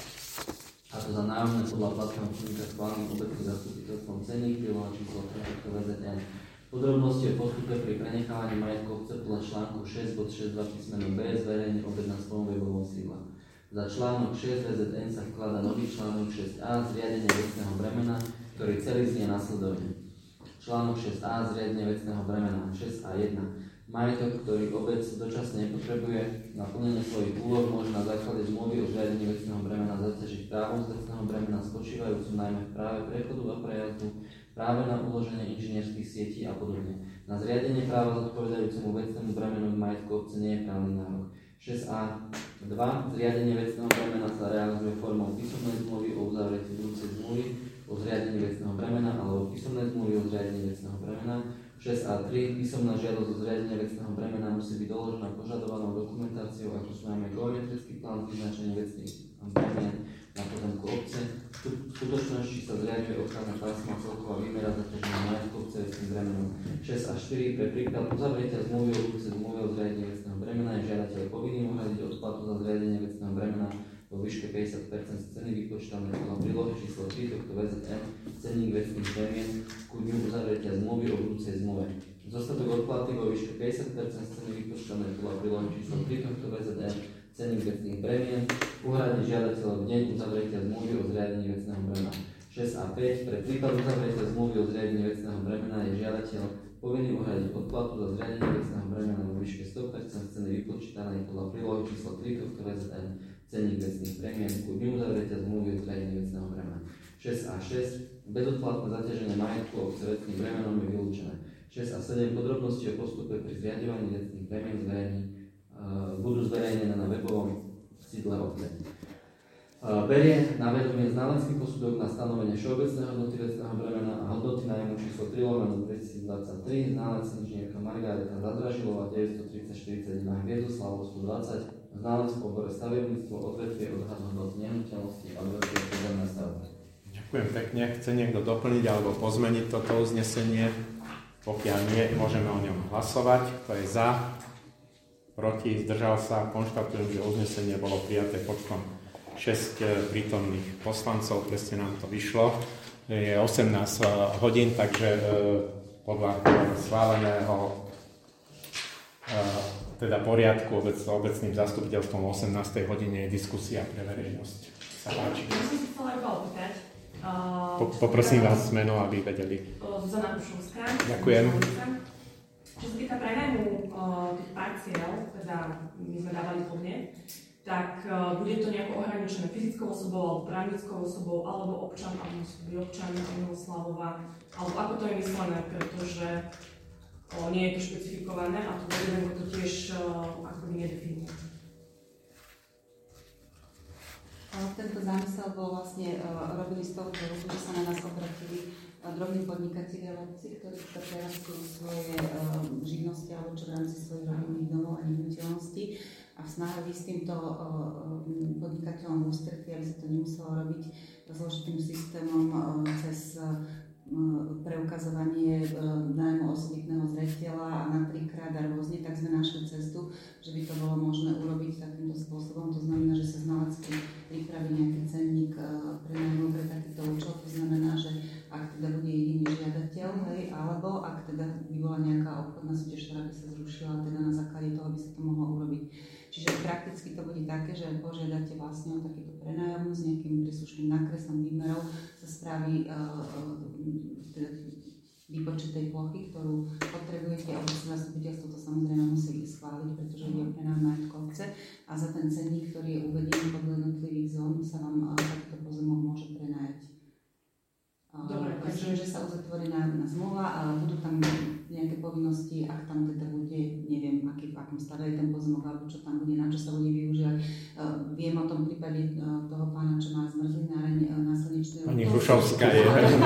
a to za nájomné podľa platného cenníka schváleným obecným zastupiteľstvom, cenník príloha číslo tri tohto vé zet en. Podrobnosti o postupe pri prenechávaní majetku obce podľa článku šesť bod šesť dva písmeno B zverejne opäť na svojom webovom sídle. Za článok šesť vé zet en sa vkladá nový článok šesť a zriadenie vecného bremena, ktorý celý znie nasledovne. Článok šesť a zriadenie vecného bremena šesť a jeden. Majetok, ktorý obec dočasne nepotrebuje na plnenie svojich úloh, môže na základe zmluvy o zriadení vecného bremena zaťažiť právom z vecného bremena spočívajúcim najmä v práve prechodu a prejazdu, práve na uloženie inžinierských sietí a podobne. Na zriadenie práva zodpovedajúcemu vecnému bremenu v majetku obce nie je právny nárok. šesť a dva. Zriadenie vecného bremena sa realizuje formou písomnej zmluvy o uzavretí budúcej zmluvy o zriadení vecného bremena alebo písomnej zmluvy o zriadení vecného bremena. šesť a tri. Písomná žiadosť o zriadenie vecného bremena musí byť doložená požadovanou dokumentáciou, ako sú najmä geometrický plán vyznačenie vecných bremien na pozemku obce. V skutočnosti sa zriaďuje ochranná pásma celková výmera zaťaženia majetku obce vecným bremenom. šesť a štyri. Pre príklad uzavretia zmluvy o budúcej zmluve o zriadení vecného bremena je žiadateľ povinný uhradiť odplatu za zriadenie vecného bremena vo výške päťdesiat percent z ceny vypočítanej podľa prílohy číslo tri tohto vé zet en, cenník vecných bremien ku dňu uzavretia zmluvy o budúcej zmluve. Zostatok odplaty vo výške päťdesiat percent z ceny vypočítanej podľa prílohy číslo tri tohto vé zet en, cenník vecných bremien uhradí žiadateľ v deň uzavretia zmluvy o zriadení vecného bremena. šesť a päť. Pre prípad uzavretia zmluvy o zriadení vecného bremena je žiadateľ povinný uhradiť odplatu za zriadenie vecného bremena vo výške sto percent ceny vypočítanej podľa prílohy číslo tri tohto V Z N cenník vecných premien ku dňu uzavretia zmluvy o zriadení vecného bremena. šesť a šesť. Bezodplatné zaťaženie majetku obce vecným bremenom je vylúčené. šesť a sedem. Podrobnosti o postupe pri zriaďovaní vecných bremien zverejní, uh, budú zverejnené na webovom sídle obce. Uh, berie na vedomie znalecký posudok na stanovenie všeobecnej hodnoty vecného bremena a hodnoty nájmu číslo tri lomeno dvetisícdvadsaťtri, znalec inžinierka Margareta Zadražilová deväťstotridsať štyridsaťjeden Hviezdoslavov stodvadsať, znalec v obore stavebníctvo, odvetvie odhad hodnoty nehnuteľnosti a odvetvie pozemné stavby. Ďakujem pekne. Chce niekto doplniť alebo pozmeniť toto uznesenie? Pokiaľ nie, môžeme o ňom hlasovať. Kto je za? Proti? Zdržal sa? Konštatujem, že uznesenie bolo prijaté počtom šesť prítomných poslancov. Presne nám to vyšlo. Je osemnásť hodín, takže podľa schváleného teda poriadku obecným zastupiteľstvom o osemnástej hodine je diskusia pre verejnosť. Sa páči. Ja som si chcela iba opýtať. Uh, po, poprosím vás meno, aby vedeli. Zuzana Pušovská. Ďakujem. Čo sa týka prenajmu uh, tých parciel, teda my sme dávali podne, tak uh, bude to nejako ohraničené fyzickou osobou alebo právnickou osobou, alebo občan, alebo musí byť občan Miloslavova, alebo ako to je myslené, pretože uh, nie je to špecifikované a to vedenie to tiež uh, akoby nedefinuje. Tento zámysel bol vlastne uh, robený z toho dôvodu, že sa na nás obratili uh, drobní podnikatelia obci, ktorí sa prerastú svoje uh, živnosti alebo čo v rámci svojich rodinných domov a nehnuteľností a v snahe ísť s týmto uh, podnikateľom v ústretí, aby sa to nemuselo robiť zložitým systémom uh, cez uh, preukazovanie nájmu osobitného zretela a na trikrát a rôzne, tak sme našli cestu, že by to bolo možné urobiť takýmto spôsobom. To znamená, že sa znalecky pripraví nejaký cenník pre nájmu pre takýto účel. To znamená, že ak teda bude jediný žiadateľ, hej, alebo ak teda by bola nejaká obchodná súťaž, ktorá by sa zrušila, teda na základe toho by sa to mohlo urobiť. Čiže prakticky to bude také, že požiadate vlastne o takýto prenájom s nejakým príslušným nákresom výmerov, sa spraví uh, teda výpočet tej plochy, ktorú potrebujete a obecné zastupiteľstvo to samozrejme musí schváliť, pretože je prenájom majetku obce a za ten cenník, ktorý je uvedený podľa jednotlivých zón, sa vám uh, takýto pozemok môže prenajať. Dobre, takže že sa uzatvorí nájomná zmluva, ale budú tam nejaké povinnosti, ak tam teda bude, neviem, aký, v akom stave je ten pozemok, alebo čo tam bude, na čo sa bude využívať. Uh, viem o tom prípade uh, toho pána, čo má zmrzlináreň uh, na slnečnej Pani Hrušovská je.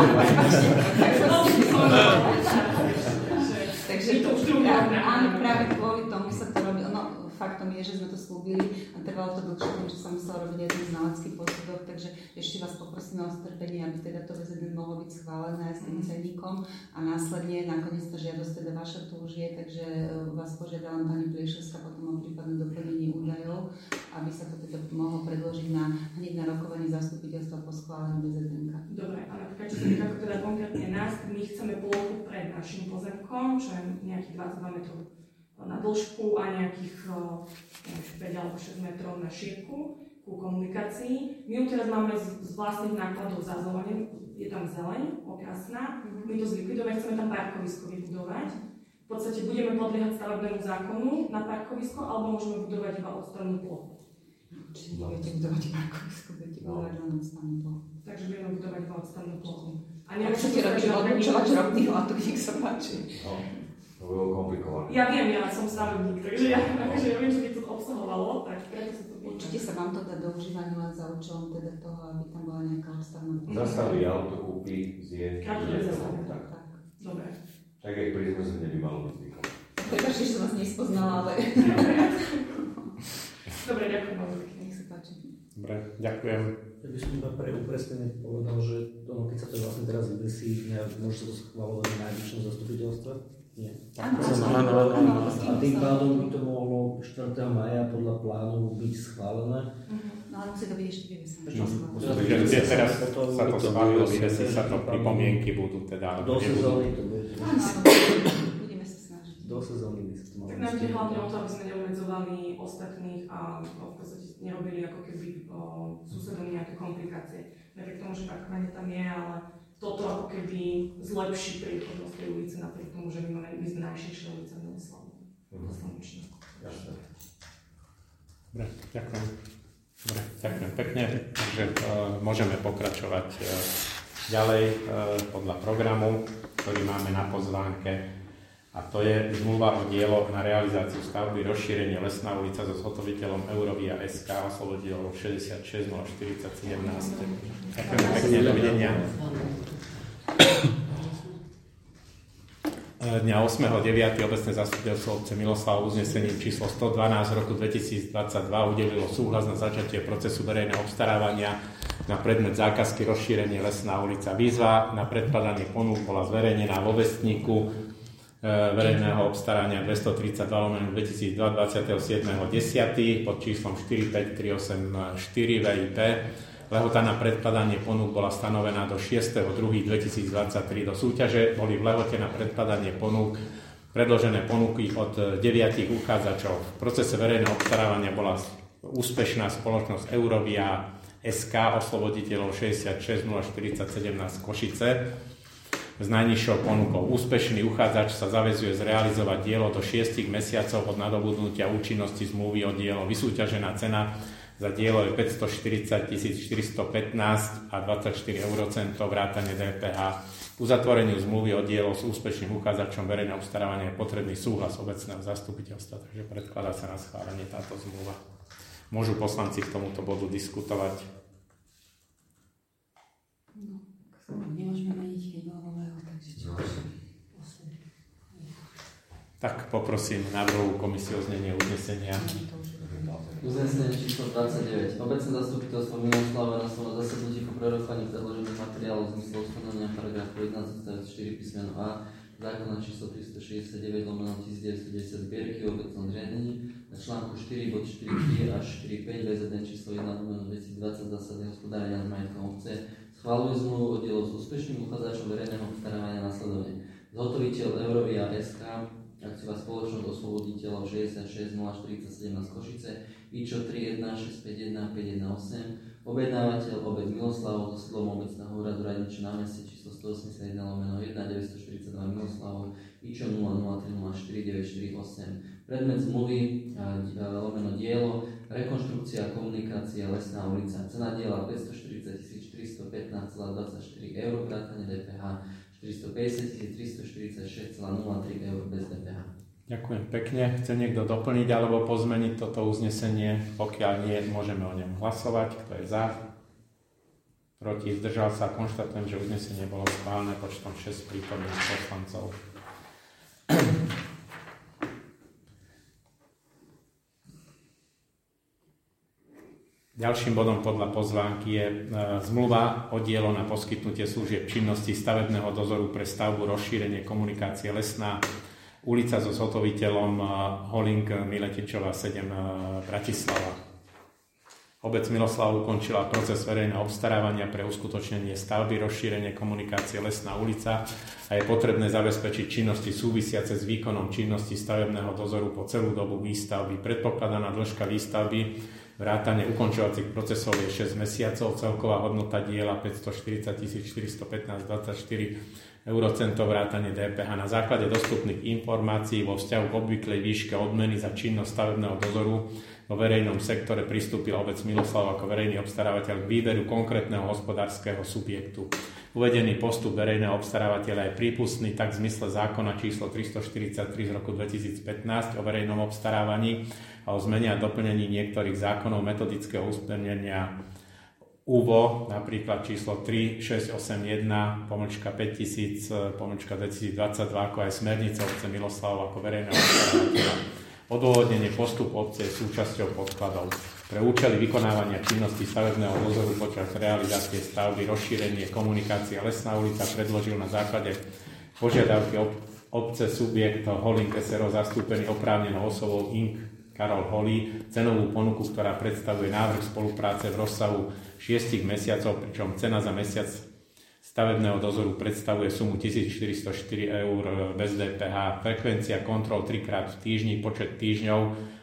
Takže áno, práve kvôli tomu sa to robí. No, faktom je, že sme to slúbili a trvalo to dlhšie, tým, že sa musel robiť jeden znalecký posudok, takže ešte vás poprosíme o strpenie, aby teda to V Z N mohlo byť schválené s tým cenníkom a následne nakoniec tá žiadosť teda vaša tu už je, takže vás požiadala pani Pliešovská potom o prípadné doplnenie údajov, aby sa to teda mohlo predložiť na, hneď na rokovanie zastupiteľstva po schválení V Z N ka. Dobre, a napríklad, čo sa týka teda konkrétne nás, my chceme plochu pred našim pozemkom, čo je nejakých dvadsaťdva metrov na dĺžku a nejakých neviem, päť alebo šesť metrov na šírku ku komunikácii. My ju teraz máme z, z vlastných nákladov zazelenú, je tam zeleň, okrasná, my to zlikvidovať, chceme tam parkovisko vybudovať. V podstate budeme podliehať stavebnému zákonu na parkovisko, alebo môžeme budovať iba odstrannú plochu. Čiže budete budovať parkovisko, budete budovať len odstrannú plochu. Takže budeme budovať iba odstrannú plochu. A nemôžete robiť odlučovač rovných látok, nech sa páči. To bolo komplikované. Ja viem, ja som stavebník, takže ja, takže ja viem, čo by to obsahovalo, tak preto sa to pýtam. Určite sa vám to dá do užívania len za účelom teda toho, aby tam bola nejaká odstavná plocha. Zastaví auto, kúpi, zje. Každý je zastaví. Tak. Tak. Dobre. Tak jak pri zmrzline by malo byť zvykom. Prepačte, že som vás nespoznala, ale... Dobre, ďakujem veľmi pekne. Nech sa páči. Dobre, ďakujem. Ja by som iba pre upresnenie povedal, že to, no, keď sa to vlastne teraz vybesí, môže sa to schváľovať na najvyššom zastupiteľstve? Nie. Áno, áno, áno. A tým pádom by to mohlo štvrtého mája podľa plánu byť schválené. No ale musí to byť ešte vyvesené. Takže teraz sa to schválilo, vyvesí sa to, pripomienky budú teda... Do sezóny to bude. Áno, áno, budeme sa snažiť. Do sezóny by sa to malo. Tak nám ide hlavne o to, aby sme neobmedzovali ostatných a v podstate nerobili ako keby susedom nejaké komplikácie. napriek tomu, že parkovanie tam je, ale toto ako keby zlepší priechodnosť tej ulice, napriek tomu, že my máme my sme najširšia ulica v Miloslavu. Jasné. Dobre, ďakujem. Dobre, ďakujem pekne. Takže uh, môžeme pokračovať uh, ďalej uh, podľa programu, ktorý máme na pozvánke. A to je zmluva o dielo na realizáciu stavby rozšírenie Lesná ulica so zhotoviteľom Eurovia es ká, oslovoditeľov šesťdesiatšesť nula štyridsať sedemnásť. Ďakujem pekne, dovidenia. Dňa ôsmeho deviateho obecné zastupiteľstvo obce Miloslav uznesením číslo sto dvanásť roku dvetisícdvadsaťdva udelilo súhlas na začatie procesu verejného obstarávania na predmet zákazky rozšírenie Lesná ulica. Výzva na predkladanie ponúk bola zverejnená vo vestníku verejného obstarania dvestotridsaťdva lomeno dvetisícdva dvadsiateho siedmeho desiateho pod číslom štyri päť tri osem štyri vé í pé. Lehota na predkladanie ponúk bola stanovená do šiesteho druhého dvetisícdvadsaťtri. Do súťaže boli v lehote na predkladanie ponúk predložené ponuky od deviatich uchádzačov. V procese verejného obstarávania bola úspešná spoločnosť Eurovia es ká, oslovoditeľov šesťdesiatšesť nula štyridsať sedemnásť Košice s najnižšou ponukou. Úspešný uchádzač sa zaväzuje zrealizovať dielo do šiestich mesiacov od nadobudnutia účinnosti zmluvy o dielo. Vysúťažená cena za dielo je päťstoštyridsať tisíc štyristopätnásť a dvadsaťštyri eurocentov vrátane dé pé há. Uzatvoreniu zmluvy o dielo s úspešným uchádzačom verejného obstarávania je potrebný súhlas obecného zastupiteľstva, takže predkladá sa na schválenie táto zmluva. Môžu poslanci k tomuto bodu diskutovať? No, nemôžeme meniť chybového, takže čo? Tak poprosím návrhovú komisiu o znenie uznesenia. Uznesenie číslo dvadsaťdeväť. Obecné zastupiteľstvo Miloslava na svojom zasadnutí po prerokovaní predložených materiálov v zmysle ustanovenia paragrafu jedenásť odstavec štyri písmeno A zákona číslo tristošesťdesiatdeväť lomeno devätnásťstodeväťdesiat zbierky o obecnom zriadení na článku štyri bod štyri tri až štyri päť väzebné číslo jeden lomeno dvetisícdvadsať zásady hospodárenia s majetkom obce schvaľuje zmluvu o dielo s úspešným uchádzačom verejného obstarávania nasledovne. Zhotoviteľ Eurovia es ká, akciová spoločnosť oslovoditeľov šesťdesiatšesť nula štyridsať sedemnásť Košice, IČO tri jeden šesť päť jeden päť jeden osem, objednávateľ obec Miloslavov so sídlom obecného úradu Radničie na meste číslo stoosemdesiatjeden lomeno jeden deväťstoštyridsaťdva Miloslavov, IČO nula nula tri nula štyri deväť štyri osem. Predmet zmluvy lomeno dielo, rekonštrukcia, komunikácia, Lesná ulica. Cena diela päťstoštyridsať tisíc štyristopätnásť celá dvadsaťštyri eur, vrátane dé pé há štyristopäťdesiat tisíc tristoštyridsaťšesť celá nula tri eur bez dé pé há. Ďakujem pekne. Chce niekto doplniť alebo pozmeniť toto uznesenie? Pokiaľ nie, môžeme o ňom hlasovať. Kto je za? Proti? Zdržal sa? Konštatujem, že uznesenie bolo schválené počtom šesť prítomných poslancov. Ďalším bodom podľa pozvánky je e, zmluva o dielo na poskytnutie služieb činnosti stavebného dozoru pre stavbu rozšírenie komunikácie Lesná ulica so zhotoviteľom e, Holink Miletečová sedem e, Bratislava. Obec Miloslav ukončila proces verejného obstarávania pre uskutočnenie stavby rozšírenie komunikácie Lesná ulica a je potrebné zabezpečiť činnosti súvisiace s výkonom činnosti stavebného dozoru po celú dobu výstavby. Predpokladaná dĺžka výstavby vrátane ukončovacích procesov je šesť mesiacov, celková hodnota diela päťstoštyridsať tisíc štyristopätnásť celá dvadsaťštyri eurocentov vrátane dé pé há. Na základe dostupných informácií vo vzťahu k obvyklej výške odmeny za činnosť stavebného dozoru vo verejnom sektore pristúpil obec Miloslav ako verejný obstarávateľ k výberu konkrétneho hospodárskeho subjektu. Uvedený postup verejného obstarávateľa je prípustný tak v zmysle zákona číslo tristoštyridsaťtri z roku dvetisícpätnásť o verejnom obstarávaní a o zmene a doplnení niektorých zákonov metodického usmernenia ú vé ó, napríklad číslo tri šesť osem jeden pomlčka päťtisíc pomlčka dvetisícdvadsaťdva, ako aj smernice obce Miloslav ako verejného obstarávateľa. Odôvodnenie postupu obce je súčasťou podkladov. Pre účely vykonávania činnosti stavebného dozoru počas realizácie stavby rozšírenie komunikácie Lesná ulica predložil na základe požiadavky obce subjekt Holink es er o zastúpený oprávnenou osobou Ing. Karol Holý cenovú ponuku, ktorá predstavuje návrh spolupráce v rozsahu šiestich mesiacov, pričom cena za mesiac stavebného dozoru predstavuje sumu tisícštyristoštyri eur bez dé pé há. Frekvencia kontrol trikrát v týždni, počet týždňov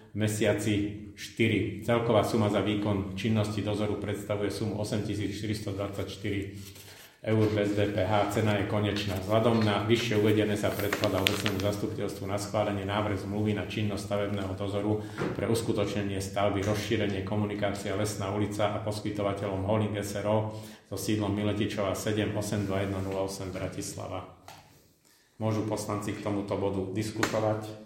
mesiaci štyri. Celková suma za výkon činnosti dozoru predstavuje sumu osemtisícštyristodvadsaťštyri eur bez dé pé há. Cena je konečná. Vzhľadom na vyššie uvedené sa predkladá obecnému zastupiteľstvu na schválenie návrh zmluvy na činnosť stavebného dozoru pre uskutočnenie stavby, rozšírenie komunikácia Lesná ulica a poskytovateľom Holding es er ó so sídlom Miletičova sedem osem dva jeden nula osem Bratislava. Môžu poslanci k tomuto bodu diskutovať?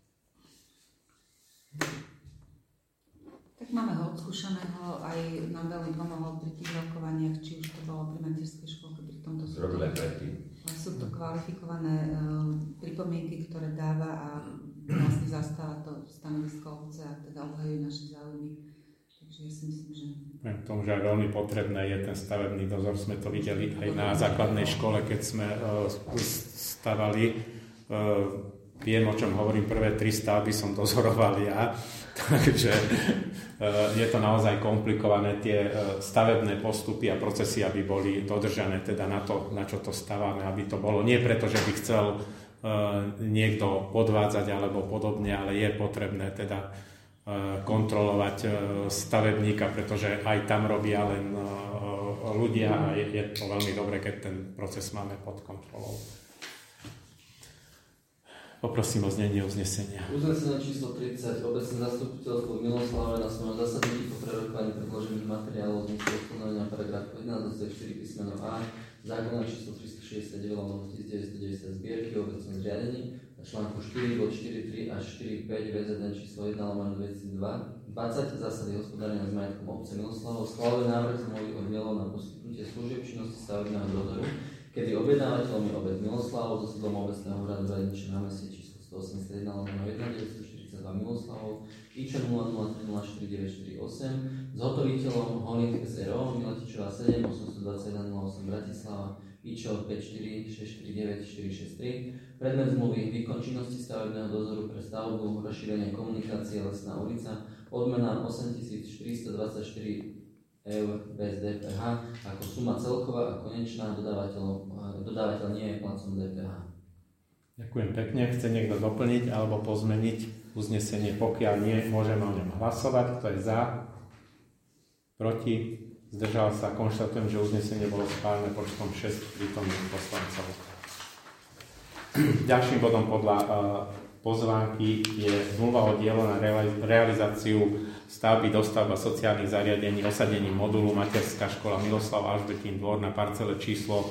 Tak máme ho odskúšaného, aj nám veľmi pomohol pri tých rokovaniach, či už to bolo pri materskej školke, pri tomto sú to, sú to kvalifikované uh, pripomienky, ktoré dáva a vlastne zastáva to stanovisko obce a teda obhajuje naše záujmy. Takže ja si myslím, že... K tomu, že aj veľmi potrebné je ten stavebný dozor, sme to videli aj na základnej škole, keď sme uh, stavali. Uh, Viem, o čom hovorím, prvé tri stavby som dozoroval ja, takže je to naozaj komplikované, tie stavebné postupy a procesy, aby boli dodržané teda na to, na čo to stávame, aby to bolo. Nie preto, že by chcel niekto podvádzať alebo podobne, ale je potrebné teda kontrolovať stavebníka, pretože aj tam robia len ľudia a je, je to veľmi dobré, keď ten proces máme pod kontrolou. Poprosím o znenie uznesenia. Uznesenie číslo tridsať. Obecné zastupiteľstvo v Miloslave na svojom zasadnutí po prerokovaní predložených materiálov z zmyslu ustanovenia paragrafu jedenásť odsek štyri písmeno A zákona číslo tristošesťdesiatdeväť lomeno devätnásťstodeväťdesiat zbierky o obecnom zriadení na článku štyri bod štyri tri až štyri päť vé zet en číslo jeden lomeno dvetisícdvadsať zásady hospodárenia s majetkom obce Miloslavov schvaľuje návrh zmluvy od Mielov na poskytnutie služieb činnosti stavebného dozoru, kedy objednávateľom je obec Miloslavov so sídlom obecného úradu Radničie na meste číslo stoosemdesiatjeden lomeno jeden deväťstoštyridsaťdva Miloslavov í č nula nula tri nula štyri deväť štyri osem s hotoviteľom Holding es er ó Miletičova sedem osemstodvadsaťjeden nula osem Bratislava í č päť štyri šesť štyri deväť štyri šesť tri. Predmet zmluvy výkon činnosti stavebného dozoru pre stavbu, rozšírenie komunikácie Lesná ulica, odmena osemtisícštyristodvadsaťštyri eur bez dé pé há ako suma celková a konečná, dodávateľ nie je placom dé pé há. Ďakujem pekne. Chce niekto doplniť alebo pozmeniť uznesenie? Pokiaľ nie, môžeme o ňom hlasovať. Kto je za? Proti? Zdržal sa? Konštatujem, že uznesenie bolo schválené počtom šesť prítomných poslancov. Ďalším bodom podľa uh, pozvánky je zmluva o dielo na realizáciu stavby dostavba sociálnych zariadení osadením modulu Materská škola Miloslav Alžbetín dvor na parcele číslo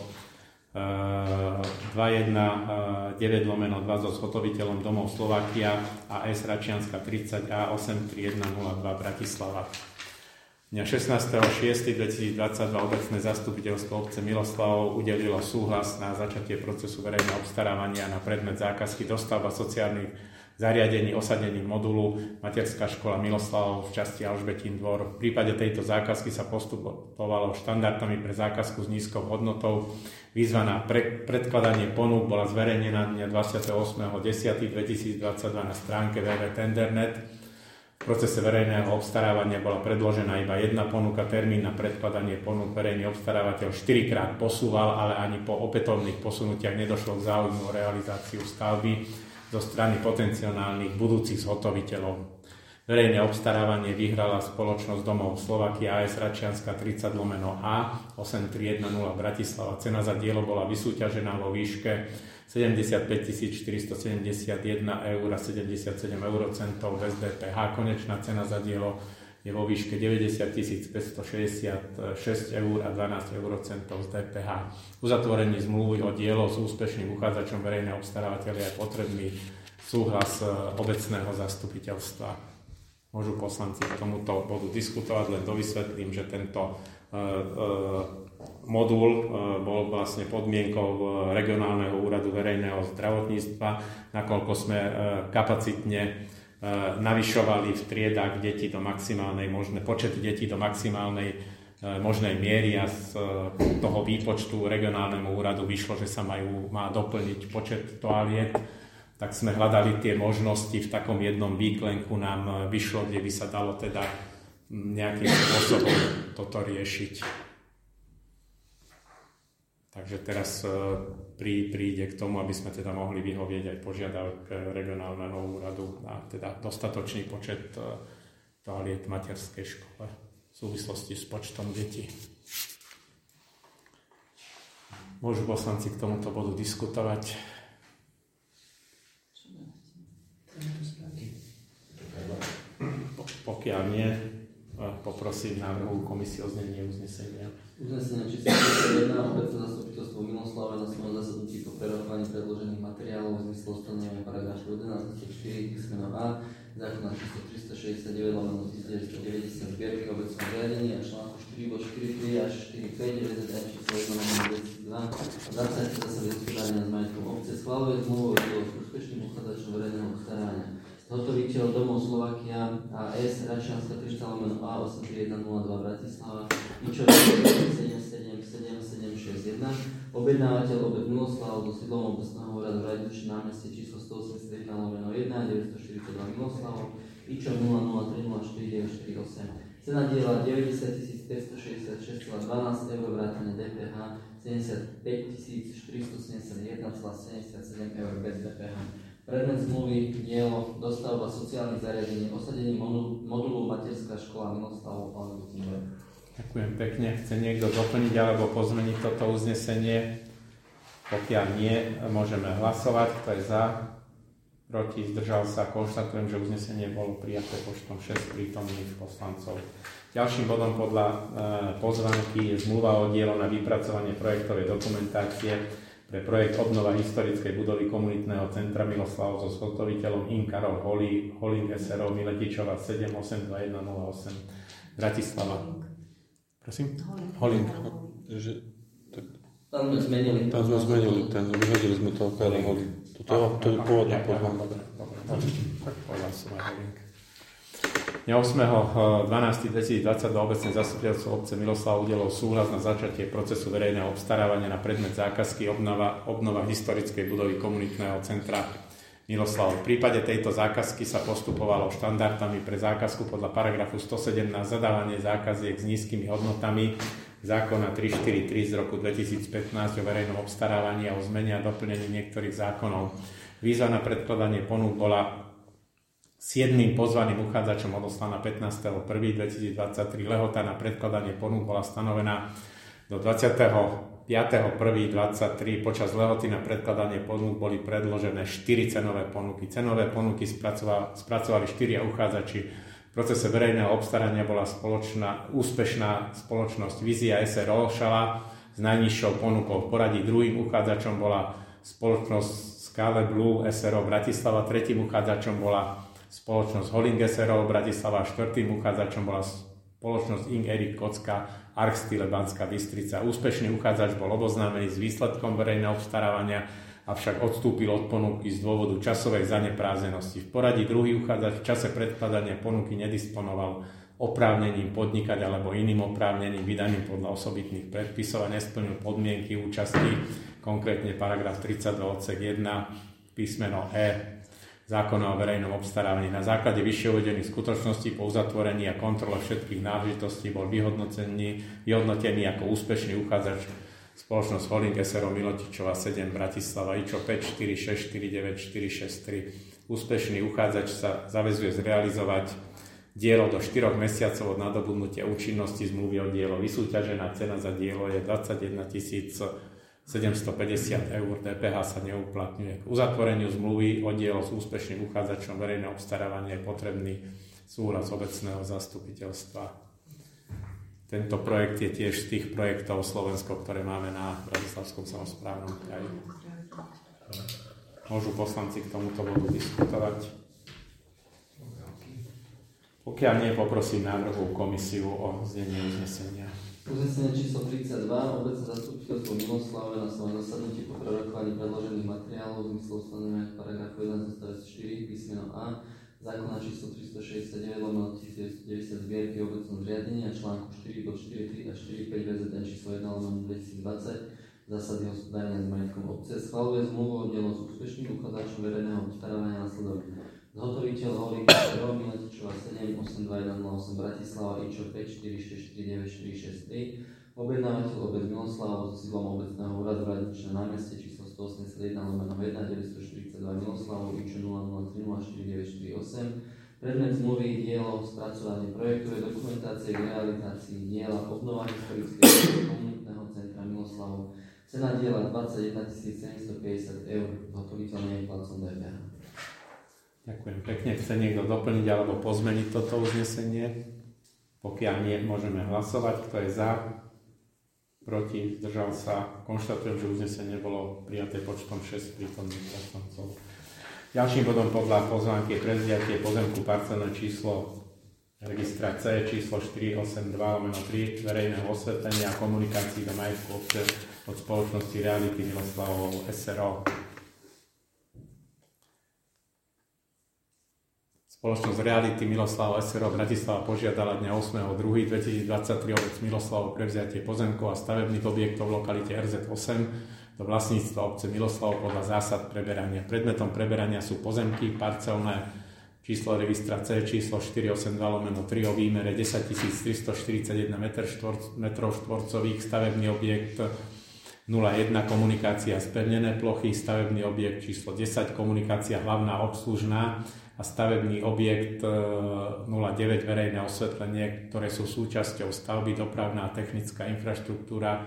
dva jeden deväť lomeno dva so zhotoviteľom domov Slovakia á es Račianska tridsať á osem tri jeden nula dva Bratislava. Dňa šestnásteho šiesteho dvetisícdvadsaťdva obecné zastupiteľstvo obce Miloslavov udelilo súhlas na začatie procesu verejného obstarávania na predmet zákazky dostavba sociálnych zariadení osadením modulu Materská škola Miloslavov v časti Alžbetín dvor. V prípade tejto zákazky sa postupovalo štandardami pre zákazku s nízkou hodnotou. Výzva na pre, predkladanie ponúk bola zverejnená dňa dvadsiateho ôsmeho októbra dvetisícdvadsaťdva na stránke w w w bodka tendernet. V procese verejného obstarávania bola predložená iba jedna ponuka. Termín na predkladanie ponúk verejný obstarávateľ štyrikrát posúval, ale ani po opätovných posunutiach nedošlo k záujmu o realizáciu stavby zo strany potenciálnych budúcich zhotoviteľov. Verejné obstarávanie vyhrala spoločnosť domov Slovakia á es Račianska tridsať lomeno á osem tri jeden nula Bratislava. Cena za dielo bola vysúťažená vo výške sedemdesiatpäť tisíc štyristosedemdesiatjeden eur a sedemdesiatsedem eurocentov bez dé pé há. Konečná cena za dielo je vo výške deväťdesiat tisíc päťstošesťdesiatšesť eur a dvanásť eurocentov z dé pé há. Uzatvorení zmluvy o dielo s úspešným uchádzačom verejného obstarávateľa je potrebný súhlas obecného zastupiteľstva. Môžu poslanci k tomuto bodu diskutovať, len dovysvetlím, že tento uh, uh, modul uh, bol vlastne podmienkou regionálneho úradu verejného zdravotníctva, nakoľko sme uh, kapacitne uh, navyšovali v triedách deti do maximálnej možnej, počet detí do maximálnej uh, možnej miery a z uh, toho výpočtu regionálnemu úradu vyšlo, že sa majú, má doplniť počet toaliet. Tak sme hľadali tie možnosti, v takom jednom výklenku nám vyšlo, kde by sa dalo teda nejakým spôsobom toto riešiť. Takže teraz prí, príde k tomu, aby sme teda mohli vyhovieť aj požiadavk regionálneho úradu na teda dostatočný počet toaliet v materskej škole v súvislosti s počtom detí. Môžu poslanci k tomuto bodu diskutovať. Pokiaľ nie, poprosím návrhu komisie o znenie uznesenia. Uznesenie číslo štyridsaťjeden, obecné zastupiteľstvo Miloslave na svojom zasadnutí po prerokovaní predložených materiálov v zmysle ustanovenia paragrafu jedenásť štyri písmeno A zákona číslo tristošesťdesiatdeväť lomeno devätnásťstodeväťdesiat zbierky obecného riadení a článku štyri bod štyri tri až štyri päť deväťdesiat číslo jeden lomeno dvetisícdva dvadsať zásady hospodárenia s majetkom obce schvaľuje zmluvu o dielo s úspešným uchádzačom verejného obstarávania. Zhotoviteľ domov Slovakia á es Račianska trička lomeno A osem tri jeden nula dva Bratislava Ičo sedem sedem sedem sedem šesť jeden, objednávateľ obec Miloslav so sídlom obecného úradu Rajduč námestie číslo sto osemdesiatjeden lomeno jeden deväťstoštyridsaťdva Miloslav Ičo nula nula tri nula štyri deväť štyri osem. Cena diela deväťdesiat tisíc päťstošesťdesiatšesť celá dvanásť eur vrátane dé pé há sedemdesiatpäť tisíc štyristosedemdesiatjeden celá sedemdesiatsedem eur bez dé pé há. Predmet zmluvy dielo dostavba sociálnych zariadení, osadenie modulu Materská škola Miloslav alebo Timber. Ďakujem pekne. Chce niekto doplniť alebo pozmeniť toto uznesenie? Pokiaľ nie, môžeme hlasovať. Kto je za? Proti? Zdržal sa? Konštatujem, že uznesenie bolo prijaté počtom šesť prítomných poslancov. Ďalším bodom podľa e, pozvánky je zmluva o dielo na vypracovanie projektovej dokumentácie pre projekt obnova historickej budovy komunitného centra Miloslav so zhotoviteľom in. Karol Holing es er o Miletičova sedem osem dva jeden nula osem Bratislava. Prosím? Holing. Tam sme zmenili. Tam sme zmenili, ten, vyhodili sme toho Karol Holing. To je pôvodná pozvánka. Dobre, dobre, dobre. Tak podľa Holing. ôsmeho dvanásteho dvetisícdvadsať obecné zastupiteľstvo obce Miloslav udelilo súhlas na začatie procesu verejného obstarávania na predmet zákazky obnova, obnova historickej budovy komunitného centra Miloslav. V prípade tejto zákazky sa postupovalo štandardami pre zákazku podľa paragrafu stosedemnásť zadávanie zákaziek s nízkymi hodnotami zákona tristoštyridsaťtri z roku dvetisícpätnásť o verejnom obstarávaní a o zmene a doplnení niektorých zákonov. Výzva na predkladanie ponúk bola siedmym pozvaným uchádzačom odoslaná pätnásteho prvého dvetisícdvadsaťtri. Lehota na predkladanie ponúk bola stanovená do dvadsiateho piateho prvého dvadsaťtri. Počas lehoty na predkladanie ponúk boli predložené štyri cenové ponuky. Cenové ponuky spracovali, spracovali štyria uchádzači. V procese verejného obstarania bola spoločná, úspešná spoločnosť Vizia es er o Šala s najnižšou ponukou. V poradí druhým uchádzačom bola spoločnosť Scale Blue es er o Bratislava, tretím uchádzačom bola spoločnosť Holing es er o Bratislava a štvrtým uchádzačom bola spoločnosť Ing. Erik Kocka Archstyle Banská Bystrica. Úspešný uchádzač bol oboznámený s výsledkom verejného obstarávania, avšak odstúpil od ponuky z dôvodu časovej zaneprázdnenosti. V poradí druhý uchádzač v čase predkladania ponuky nedisponoval oprávnením podnikať alebo iným oprávnením vydaným podľa osobitných predpisov a nesplnil podmienky účasti, konkrétne paragraf tridsaťdva odsek jeden písmeno E zákona o verejnom obstarávaní. Na základe vyššie uvedených skutočností po uzatvorení a kontrole všetkých náležitostí bol vyhodnotený, vyhodnotený ako úspešný uchádzač spoločnosť Holing es er o Milotičova sedem Bratislava Ičo päť štyri šesť štyri deväť štyri šesť tri. Úspešný uchádzač sa zaväzuje zrealizovať dielo do štyroch mesiacov od nadobudnutia účinnosti zmluvy o dielo. Vysúťažená cena za dielo je dvadsaťjeden tisíc sedemstopäťdesiat eur, dé pé há sa neuplatňuje. K uzatvoreniu zmluvy o dielo s úspešným uchádzačom verejného obstarávania je potrebný súhlas obecného zastupiteľstva. Tento projekt je tiež z tých projektov Slovensko, ktoré máme na Bratislavskom samosprávnom kraji. Môžu poslanci k tomuto bodu diskutovať. Pokiaľ nie, poprosím návrhu komisiu o znenie uznesenia. Uznesenie číslo tridsaťdva, obecné zastupiteľstvo Miloslave na svojom zasadnutí po prerokovaní predložených materiálov v zmysle ustanovenia paragrafu jeden odstavec štyri písmeno A zákona číslo tristošesťdesiatdeväť lomeno deväťstodeväťdesiat zbierky o obecnom zriadení a článku štyri bod štyri tri a štyri päť vé zet en číslo jeden lomeno dvetisícdvadsať zásady hospodárenia s majetkom obce schvaľuje zmluvu o dielo s úspešným uchádzačom verejného obstarávania nasledovne. Zhotoviteľ Holing es er o Miletičova sedem osem dva jeden nula osem Bratislava Ičo päť štyri šesť štyri deväť štyri šesť tri. Objednávateľ obec Miloslavov so sídlom obecného úradu Radničné námestie číslo sto osemdesiatjeden lomeno jeden deväťstoštyridsaťdva Miloslavov I Č nula nula tri nula štyri deväť štyri osem. Predmet zmluvy dielo spracovanie projektovej dokumentácie k realizácii diela obnova historického komunitného centra Miloslavov. Cena diela dvadsaťjeden tisíc sedemstopäťdesiat eur, zhotoviteľne placom D P H. Ďakujem pekne. Chce niekto doplniť alebo pozmeniť toto uznesenie? Pokiaľ nie, môžeme hlasovať. Kto je za? Proti? Zdržal sa? Konštatujem, že uznesenie bolo prijaté počtom šesť prítomných poslancov. Ďalším bodom podľa pozvánky je prevziatie pozemku parcelné číslo registra C číslo štyri osem dva lomeno tri verejného osvetlenia a komunikácií do majetku obce od spoločnosti Reality Miloslavov es er o. Spoločnosť Reality Miloslavov es er o Bratislava požiadala dňa ôsmeho druhého dvetisícdvadsaťtri obec Miloslavov prevziatie pozemkov a stavebných objektov v lokalite er zet osem do vlastníctva obce Miloslavov podľa zásad preberania. Predmetom preberania sú pozemky parcelné číslo registra C číslo štyri osem dva lomeno tri o výmere desaťtisíc tristoštyridsaťjeden metrov štvorcových, stavebný objekt nula jeden komunikácia spevnené plochy, stavebný objekt číslo desať komunikácia hlavná obslužná a stavebný objekt nula deväť verejné osvetlenie, ktoré sú súčasťou stavby dopravná a technická infraštruktúra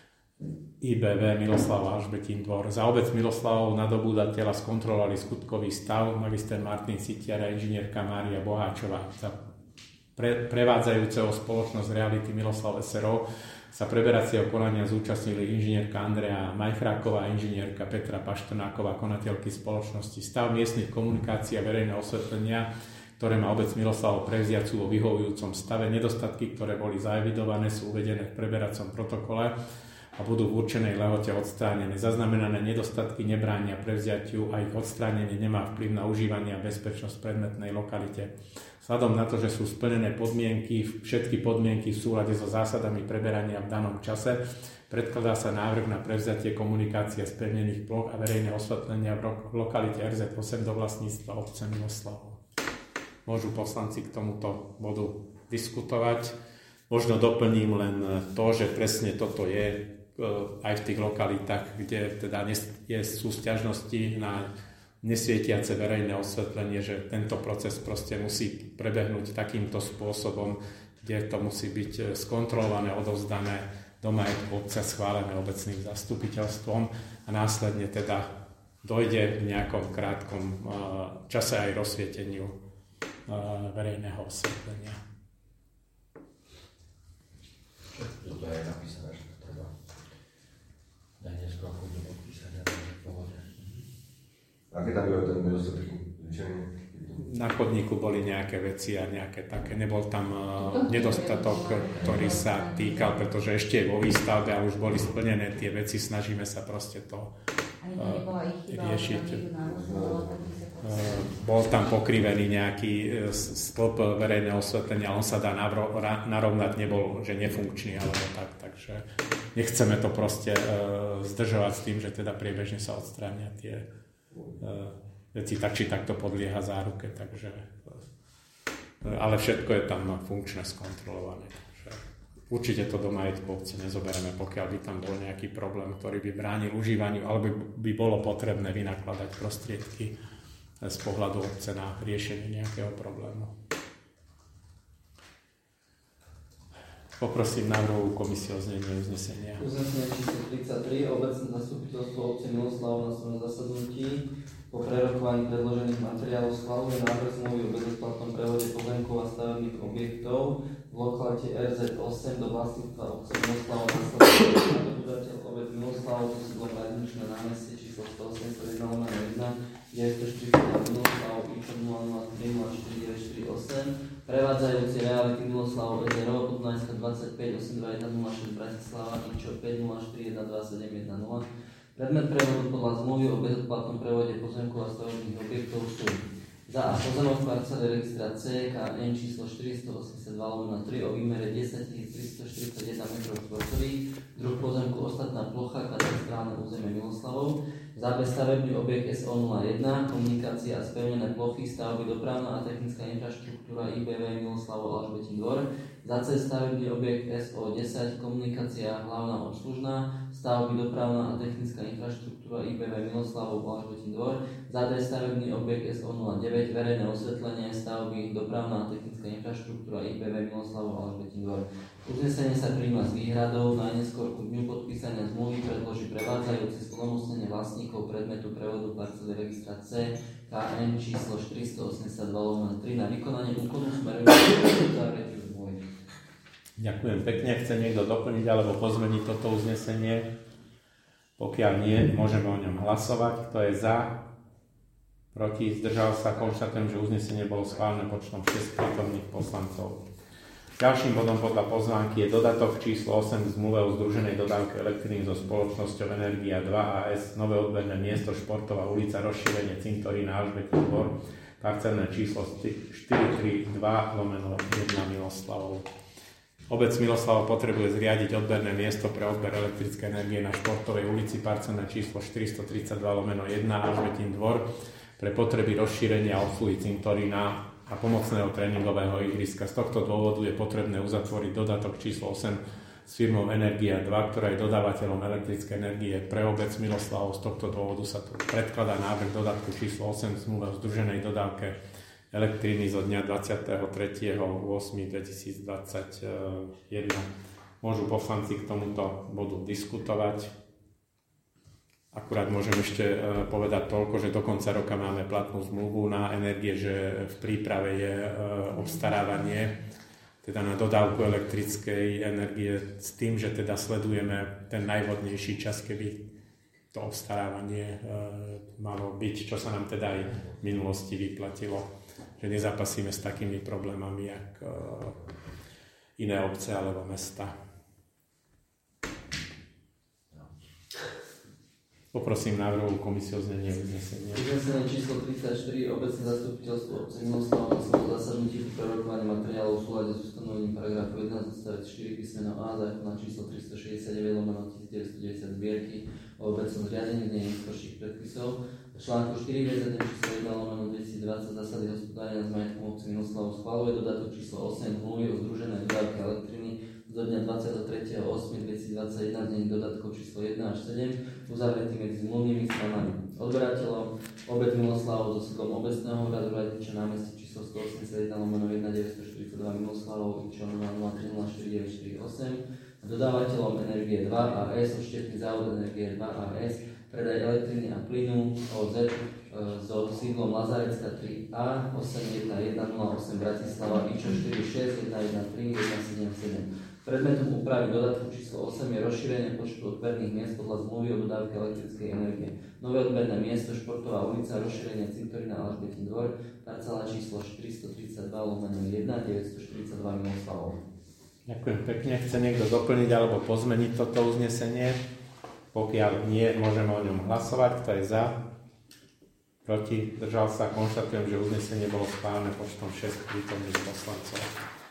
í bé vé Miloslav Alžbetín dvor. Za obec Miloslavov nadobúdateľa skontrolovali skutkový stav magister Martin Sitiar a inžinierka Mária Boháčová. Za pre, prevádzajúceho spoločnosť Reality Miloslav es er o sa preberacieho konania zúčastnili inžinierka Andrea Majchráková a inžinierka Petra Paštrnáková, konateľky spoločnosti. Stav miestnych komunikácií a verejné osvetlenia, ktoré má obec Miloslavov prevziať, sú vo vyhovujúcom stave. Nedostatky, ktoré boli zaevidované, sú uvedené v preberacom protokole a budú v určenej lehote odstránené. Zaznamenané nedostatky nebránia prevziatiu a ich odstránenie nemá vplyv na užívanie a bezpečnosť predmetnej lokalite. Vzhľadom na to, že sú splnené podmienky, všetky podmienky v súlade so zásadami preberania v danom čase, predkladá sa návrh na prevzatie komunikácie spevnených ploch a verejné osvetlenia v lokalite er zet osem do vlastníctva obce Miloslavov. Môžu poslanci k tomuto bodu diskutovať. Možno doplním len to, že presne toto je aj v tých lokalitách, kde teda je, sú sťažnosti na nesvietiace verejné osvetlenie, že tento proces proste musí prebehnúť takýmto spôsobom, kde to musí byť skontrolované, odovzdané do majetku obce, schválené obecným zastupiteľstvom a následne teda dojde v nejakom krátkom čase aj rozsvieteniu verejného osvetlenia. Toto je napísané, že to treba najneskôr chodí podpísať a to je v pohode. Aké tam bolo ten nedostatky zvyčajne? Na chodníku boli nejaké veci a nejaké také. Nebol tam uh, nedostatok, ktorý sa týkal, pretože ešte vo výstavbe a už boli splnené tie veci. Snažíme sa proste to uh, riešiť. Uh, bol tam pokrivený nejaký stĺp verejného osvetlenia, on sa dá narovnať, nebol, že nefunkčný alebo tak. Takže nechceme to proste uh, zdržovať s tým, že teda priebežne sa odstránia tie veci, tak či takto podlieha záruke, takže ale všetko je tam funkčne skontrolované, takže určite to do majetku obce nezoberieme, pokiaľ by tam bol nejaký problém, ktorý by bránil užívaniu, alebo by bolo potrebné vynakladať prostriedky z pohľadu obce na riešenie nejakého problému. Poprosím návrhovú komisiu o znenie uznesenia. Uznesenie číslo tridsaťtri. Obecné zastupiteľstvo obce Miloslavov na svojom zasadnutí po prerokovaní predložených materiálov schvaľuje návrh zmluvy o bezodplatnom prevode pozemkov a stavebných objektov v lokalite er zet osem do vlastníctva obce Miloslavov na Slovensku. Nadobudateľ obec Miloslavov so sídlom Radničné námestie číslo sto osemdesiatjeden lomeno jeden deväťstoštyridsaťdva Miloslavov I Č nula nula tri nula štyri deväť štyri osem. Prevádzajúci Reality Miloslavov es er o podnájska dvadsaťpäť osem dva jeden nula šesť Bratislava I Č päť nula štyri jeden dva sedem jeden nula. Predmet prevodu podľa zmluvy o bezodplatnom prevode pozemkov a stavebných objektov sú za A pozemok parcely registra C K N číslo štyristosemdesiatdva lomeno tri o výmere desaťtisíc tristoštyridsaťjeden metrov štvorcových, druh pozemku ostatná plocha, katastrálne územie Miloslavov, za B stavebný objekt es o nula jeden, komunikácia a spevnené plochy, stavby dopravná a technická infraštruktúra í bé vé Miloslavov Alžbetín dvor, Za C stavebný objekt es ó desať, komunikácia hlavná obslužná, stavby dopravná a technická infraštruktúra í bé vé Miloslavov Alžbetín dvor. Za D stavebný objekt es ó nula deväť, verejné osvetlenie, stavby dopravná a technická infraštruktúra í bé vé Miloslavov Alžbetín dvor. Uznesenie sa prijíma s výhradou, najneskôr ku dňu podpísania zmluvy predloží prevádzajúci splnomocnenie vlastníkov predmetu prevodu parcely registra C ká em číslo štyristoosemdesiatdva lomeno tri na vykonanie úkonu smerujúceho k uzavretiu zmluvy. Ďakujem pekne. Chce niekto doplniť alebo pozmeniť toto uznesenie? Pokiaľ nie, môžeme o ňom hlasovať. Kto je za? Proti? Zdržal sa? Konštatujem, že uznesenie bolo schválené počtom šesť prítomných poslancov. Ďalším bodom podľa pozvánky je dodatok číslo osem k zmluve o združenej dodávke elektriny so spoločnosťou Energia dva á es, nové odberné miesto, Športová ulica, rozšírenie cintorína Alžbetín dvor, parcelné číslo štyri tri dva lomeno jeden Miloslavov. Obec Miloslavov potrebuje zriadiť odberné miesto pre odber elektrickej energie na Športovej ulici, parcelné číslo štyristotridsaťdva lomeno jeden Alžbetín dvor pre potreby rozšírenia obsluhy cintorína a pomocného tréningového ihriska. Z tohto dôvodu je potrebné uzatvoriť dodatok číslo osem s firmou Energia dva, ktorá je dodávateľom elektrickej energie pre obec Miloslavov. Z tohto dôvodu sa tu predkladá návrh dodatku číslo osem zmluve o združenej dodávke elektriny zo dňa dvadsiateho tretieho ôsmeho dvetisícdvadsaťjeden. Môžu poslanci k tomuto bodu diskutovať. Akurát môžem ešte povedať toľko, že do konca roka máme platnú zmluvu na energie, že v príprave je obstarávanie, teda na dodávku elektrickej energie s tým, že teda sledujeme ten najvhodnejší čas, keby to obstarávanie malo byť, čo sa nám teda aj v minulosti vyplatilo. Že nezapasíme s takými problémami, jak iné obce alebo mesta. Poprosím návrhovú komisiu o znenie uznesenia. Uznesenie číslo tridsaťštyri, obecné zastupiteľstvo obce Miloslavov na svojom zasadnutí pri prerokovaní materiálov v súlade s ustanovením paragrafu jedenásť odstavec štyri písmeno A zákona číslo tristošesťdesiatdeväť lomeno devätnásťstodeväťdesiat zbierky o obecnom zriadení v neskorších predpisov. V článku štyri väzenie číslo jeden lomeno dvetisícdvadsať zásady hospodárenia s majetkom obce Miloslavov schvaľuje dodatok číslo osem zmluvy o združenej dodávke elektriny do dňa dvadsiateho tretieho ôsmeho dvetisícdvadsaťjeden znení dodatkov číslo jeden až sedem uzavretý medzi zmluvnými stranami. Odberateľom obec Miloslavov so sídlom obecného úradu Radniča námestie číslo stoosemdesiatjeden lomeno jeden deväťstoštyridsaťdva Miloslavov čo nula nula tri nula štyri deväť štyri osem a dodávateľom Energie dva á es odštetný závod Energie dva á es predaj elektriny a plynu ó zet so sídlom Lazarecka tri á osem jeden jeden nula osem Bratislava IČO štyri šesť jeden jeden tri jeden sedem sedem. Predmetom úpravy dodatku číslo osem je rozšírenie počtu odberných miest podľa zmluvy o dodávke elektrickej energie. Nové odberné miesto, Športová ulica, rozšírenie cintorína Alžbetín dvor, parcela číslo štyristotridsaťdva lomeno jeden deväťstoštyridsaťdva Miloslavov. Ďakujem pekne. Chce niekto doplniť alebo pozmeniť toto uznesenie? Pokiaľ nie, môžeme o ňom hlasovať. Kto je za? Proti? Držal sa? Konštatujem, že uznesenie bolo schválené počtom šesť prítomných poslancov.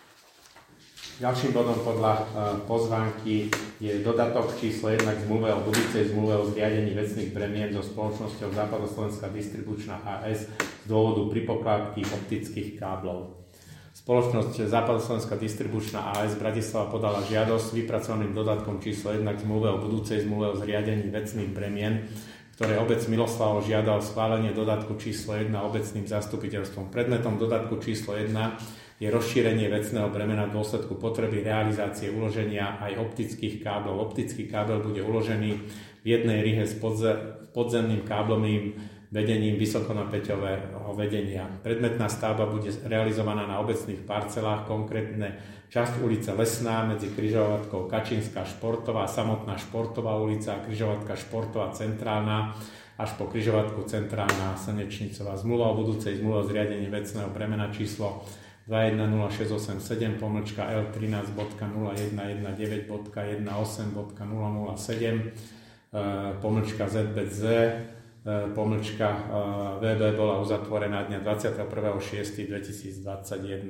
Ďalším bodom podľa uh, pozvánky je dodatok číslo jedna k zmluve o budúcej zmluve o zriadení vecných bremien so spoločnosťou Západoslovenská distribučná á es z dôvodu pripokládky optických káblov. Spoločnosť Západoslovenská distribučná á es Bratislava podala žiadosť s vypracovaným dodatkom číslo jedna k zmluve o budúcej zmluve o zriadení vecných bremien, ktoré obec Miloslavov žiada o schválenie dodatku číslo jedna obecným zastupiteľstvom. Predmetom dodatku číslo jedna je rozšírenie vecného bremena v dôsledku potreby realizácie uloženia aj optických káblov. Optický kábel bude uložený v jednej rihe s podzemným káblovým vedením vysokonapäťového vedenia. Predmetná stavba bude realizovaná na obecných parcelách, konkrétne časť ulice Lesná medzi križovatkou Kačinská Športová, samotná Športová ulica a križovatka Športová Centrálna až po križovatku Centrálna Slnečnicová. Zmluva o budúcej zmluve o zriadení vecného bremena číslo dva jeden nula šesť osem sedem pomlčka el trinásť bodka nula jeden jeden deväť bodka jeden osem bodka nula nula sedem pomlčka zet bé zet pomlčka vé bé bola uzatvorená dňa dvadsiateho prvého šiesteho dvetisícdvadsaťjeden.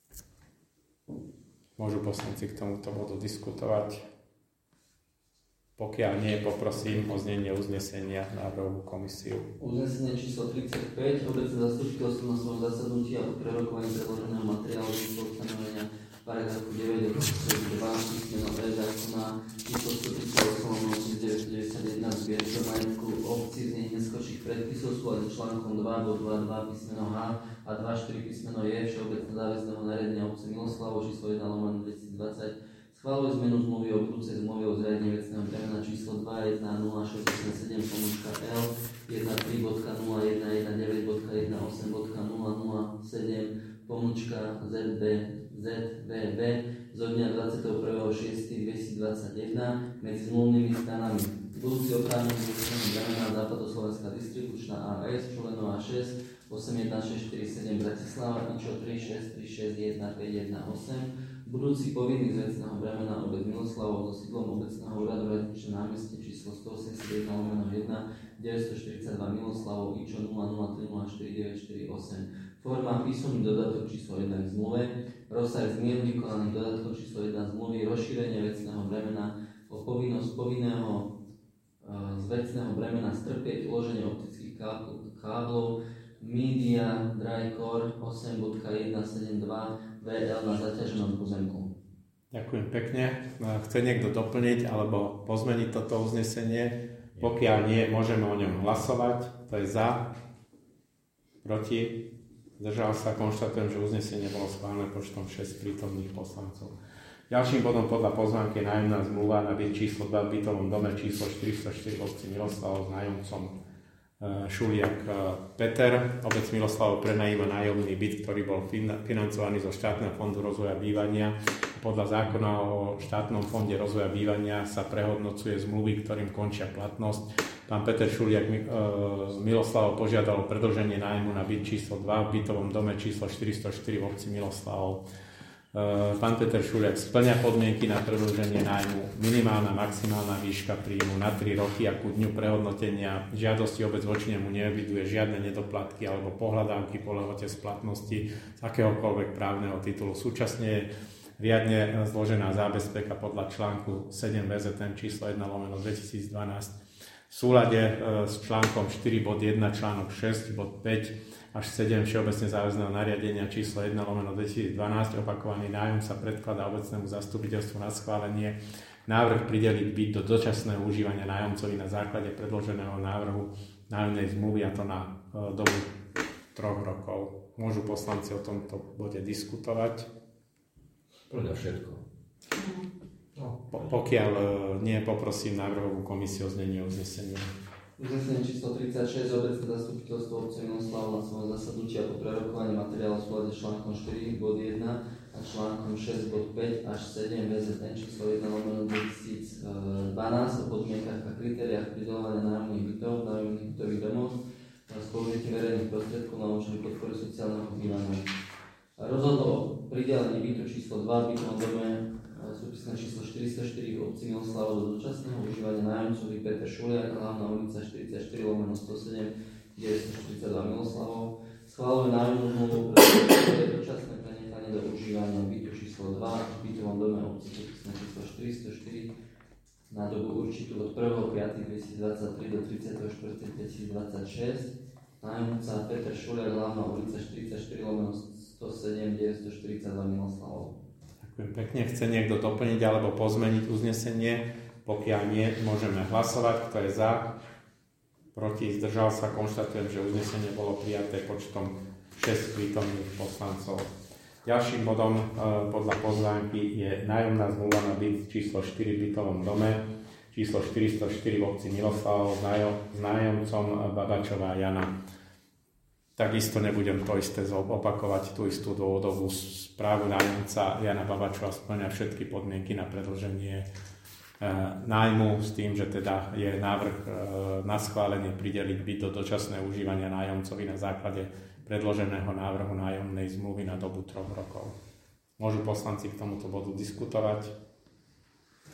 Môžu poslanci k tomuto bodu diskutovať. Pokiaľ nie, poprosím o znenie uznesenia návrhovú komisiu. Uznesenie číslo tridsaťpäť. Obecné zastupiteľstvo na svojom zasadnutí a po prerokovaní predloženého materiálu číslo ustanovenia paragrafu deväť odseku dva písmeno E zákona číslo stotridsaťosem deväťstodeväťdesiatjeden zbierke majetku obci z nej neskorších predpisov sú aj so článkom dva bod dva dva písmeno H a dva štyri písmeno J všeobecné záväzného nariadenia obce Miloslavo číslo jeden lomeno dvetisícdvadsať schvaľuje zmenu zmluvy o budúcej zmluve o zriadení vecného bremena číslo dva jedna nula šesť osem sedem pomôčka L jedna tri bodka nula jedna jedna deväť bodka jedna osem bodka nula nula sedem pomôčka Z B Z V B zo dňa dvadsiateho prvého šiesteho dvetisícdvadsaťjeden medzi zmluvnými stranami. Budúci oprávnený vecného bremena Západoslovenská distribučná á es Čulenová šesť osem jeden šesť štyri sedem Bratislava Ičo tri šesť tri šesť jeden päť jeden osem. Budúci povinný z vecného bremena obec Miloslavov so sídlom obecného úradu Radničné námestie číslo stoosemdesiatjeden lomeno jeden deväťstoštyridsaťdva Miloslavov Ičo nula nula tri nula štyri deväť štyri osem. Forma písomný dodatok číslo jeden k zmluve, rozsah zmien vykonaných dodatkov číslo jeden zmluvy, rozšírenie vecného bremena o povinnosť povinného z vecného bremena strpieť uloženie optických káblov Media Drycore osem bodka jeden sedem dva vé el na zaťaženom pozemku. Ďakujem pekne. Chce niekto doplniť alebo pozmeniť toto uznesenie? Pokiaľ nie, môžeme o ňom hlasovať. To je za, proti, zdržal sa. Konštatujem, že uznesenie bolo schválené počtom šesť prítomných poslancov. Ďalším bodom podľa pozvánky je nájomná zmluva na byt číslo dva v bytovom dome číslo štyristoštyri v obci Miloslavov s nájomcom Šuliak Peter. Obec Miloslavov prenajíma nájomný byt, ktorý bol financovaný zo štátneho fondu rozvoja bývania. Podľa zákona o štátnom fonde rozvoja bývania sa prehodnocuje zmluvy, ktorým končia platnosť. Pán Peter Šuliak z Miloslavov požiadal o predĺženie nájmu na byt číslo dva v bytovom dome číslo štyristoštyri v obci Miloslavov. Pán Peter Šuliak spĺňa podmienky na predĺženie nájmu, minimálna maximálna výška príjmu na tri roky a ku dňu prehodnotenia žiadosti obec voči nemu neeviduje žiadne nedoplatky alebo pohľadávky po lehote splatnosti z akéhokoľvek právneho titulu. Súčasne je riadne zložená zábezpeka podľa článku sedem vé zet em číslo jeden lomeno dvetisícdvanásť v súlade s článkom štyri bod jeden, článok šesť bod päť až sedem všeobecne záväzného nariadenia číslo jeden lomeno dvetisícdvanásť. Opakovaný nájom sa predkladá obecnému zastupiteľstvu na schválenie. Návrh prideliť byt do dočasného užívania nájomcovi na základe predloženého návrhu nájomnej zmluvy, a to na dobu troch rokov. Môžu poslanci o tomto bode diskutovať? Podľa všetko. No, po, pokiaľ nie, poprosím návrhovú komisiu o znenie uznesenia. Uznesenie číslo tridsaťšesť. Obecné zastupiteľstvo obce Miloslavov na svojom zasadnutí a po prerokovaní materiálu v súlade s článkom štyri bod jeden a článkom šesť bod päť až sedem vé zet em číslo jeden lomeno dvetisícdvanásť o podmienkach a kritériách prideľovania nájomných bytov, nájomných bytových domov a spolužitie verejných prostriedkov na účely podpory sociálneho bývania. Rozhodlo o pridelení bytu číslo dva v bytovom dome súpisné číslo štyristoštyri v obci Miloslavov do dočasného užívania nájomcovi Peter Šuliak, hlavná ulica štyridsaťštyri lomeno stosedem deväťstoštyridsaťdva Miloslavov. Schvaľuje nájomnú zmluvu pre dočasné prenechanie do užívania bytu číslo dva v bytovom dome obci súpisné číslo štyristoštyri na dobu určitú od prvého piateho dvetisícdvadsaťtri do tridsiateho štvrtého dvetisícdvadsaťšesť. Nájomca Peter Šuliak, hlavná ulica štyridsaťštyri lomeno stosedem deväťstoštyridsaťdva Miloslavov. Ďakujem pekne. Chce niekto doplniť alebo pozmeniť uznesenie? Pokiaľ nie, môžeme hlasovať. Kto je za? Proti? Zdržal sa? Konštatujem, že uznesenie bolo prijaté počtom šesť prítomných poslancov. Ďalším bodom e, podľa pozvánky je nájomná zmluva na byt číslo štyri v bytovom dome, číslo štyristoštyri v obci Miloslavov s, nájom, s nájomcom Babačová Jana. Takisto nebudem to isté opakovať, tú istú dôvodovú správu. Nájomca Jana Babačová spĺňa všetky podmienky na predĺženie e, nájmu s tým, že teda je návrh e, na schválenie prideliť byt do dočasného užívania nájomcovi na základe predloženého návrhu nájomnej zmluvy na dobu troch rokov. Môžu poslanci k tomuto bodu diskutovať?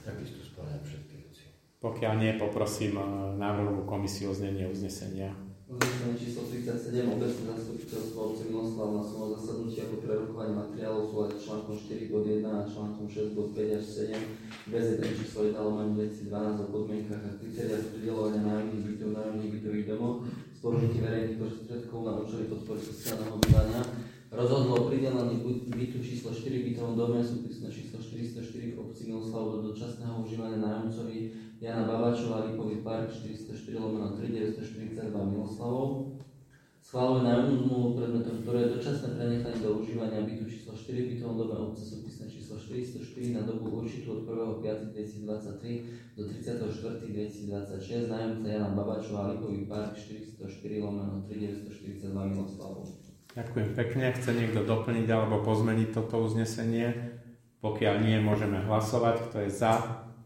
Takisto spĺňa všetky veci. Pokiaľ nie, poprosím návrhovú komisiu o znenie uznesenia. Uznesenie číslo tridsaťsedem, obecné zastupiteľstvo obce Miloslav na svojom zasadnutí ako prerokovanie materiálov v súlade s článkom štyri bod jeden a článkom šesť bod päť až sedem bez jeden číslo jeden lomeno dvetisícdvanásť o podmienkach a kritériách prideľovania nájomných bytov v nájomných bytových domoch s použitím verejných prostriedkov na účely podpory sociálneho bývania rozhodlo o pridelení bytu číslo štyri v bytovom dome súpisné číslo štyristoštyri v obci Miloslav do dočasného užívania nájomcovi Jana Babáčova, Lipový park štyristoštyri lomeno tri deväťstoštyridsaťdva Miloslavov. Schváluje nájomnú zmluvu predmetom, ktoré je dočasné prenechanie do užívania bytu číslo štyri v bytovom dome obce súpisné číslo štyristoštyri na dobu určitú od prvého piateho dvetisícdvadsaťtri do tridsiateho štvrtého dvetisícdvadsaťšesť. Nájomca Jana Babáčova, Lipový park štyristoštyri lomeno tri deväťstoštyridsaťdva Miloslavov. Ďakujem pekne. Chce niekto doplniť alebo pozmeniť toto uznesenie? Pokiaľ nie, môžeme hlasovať. Kto je za?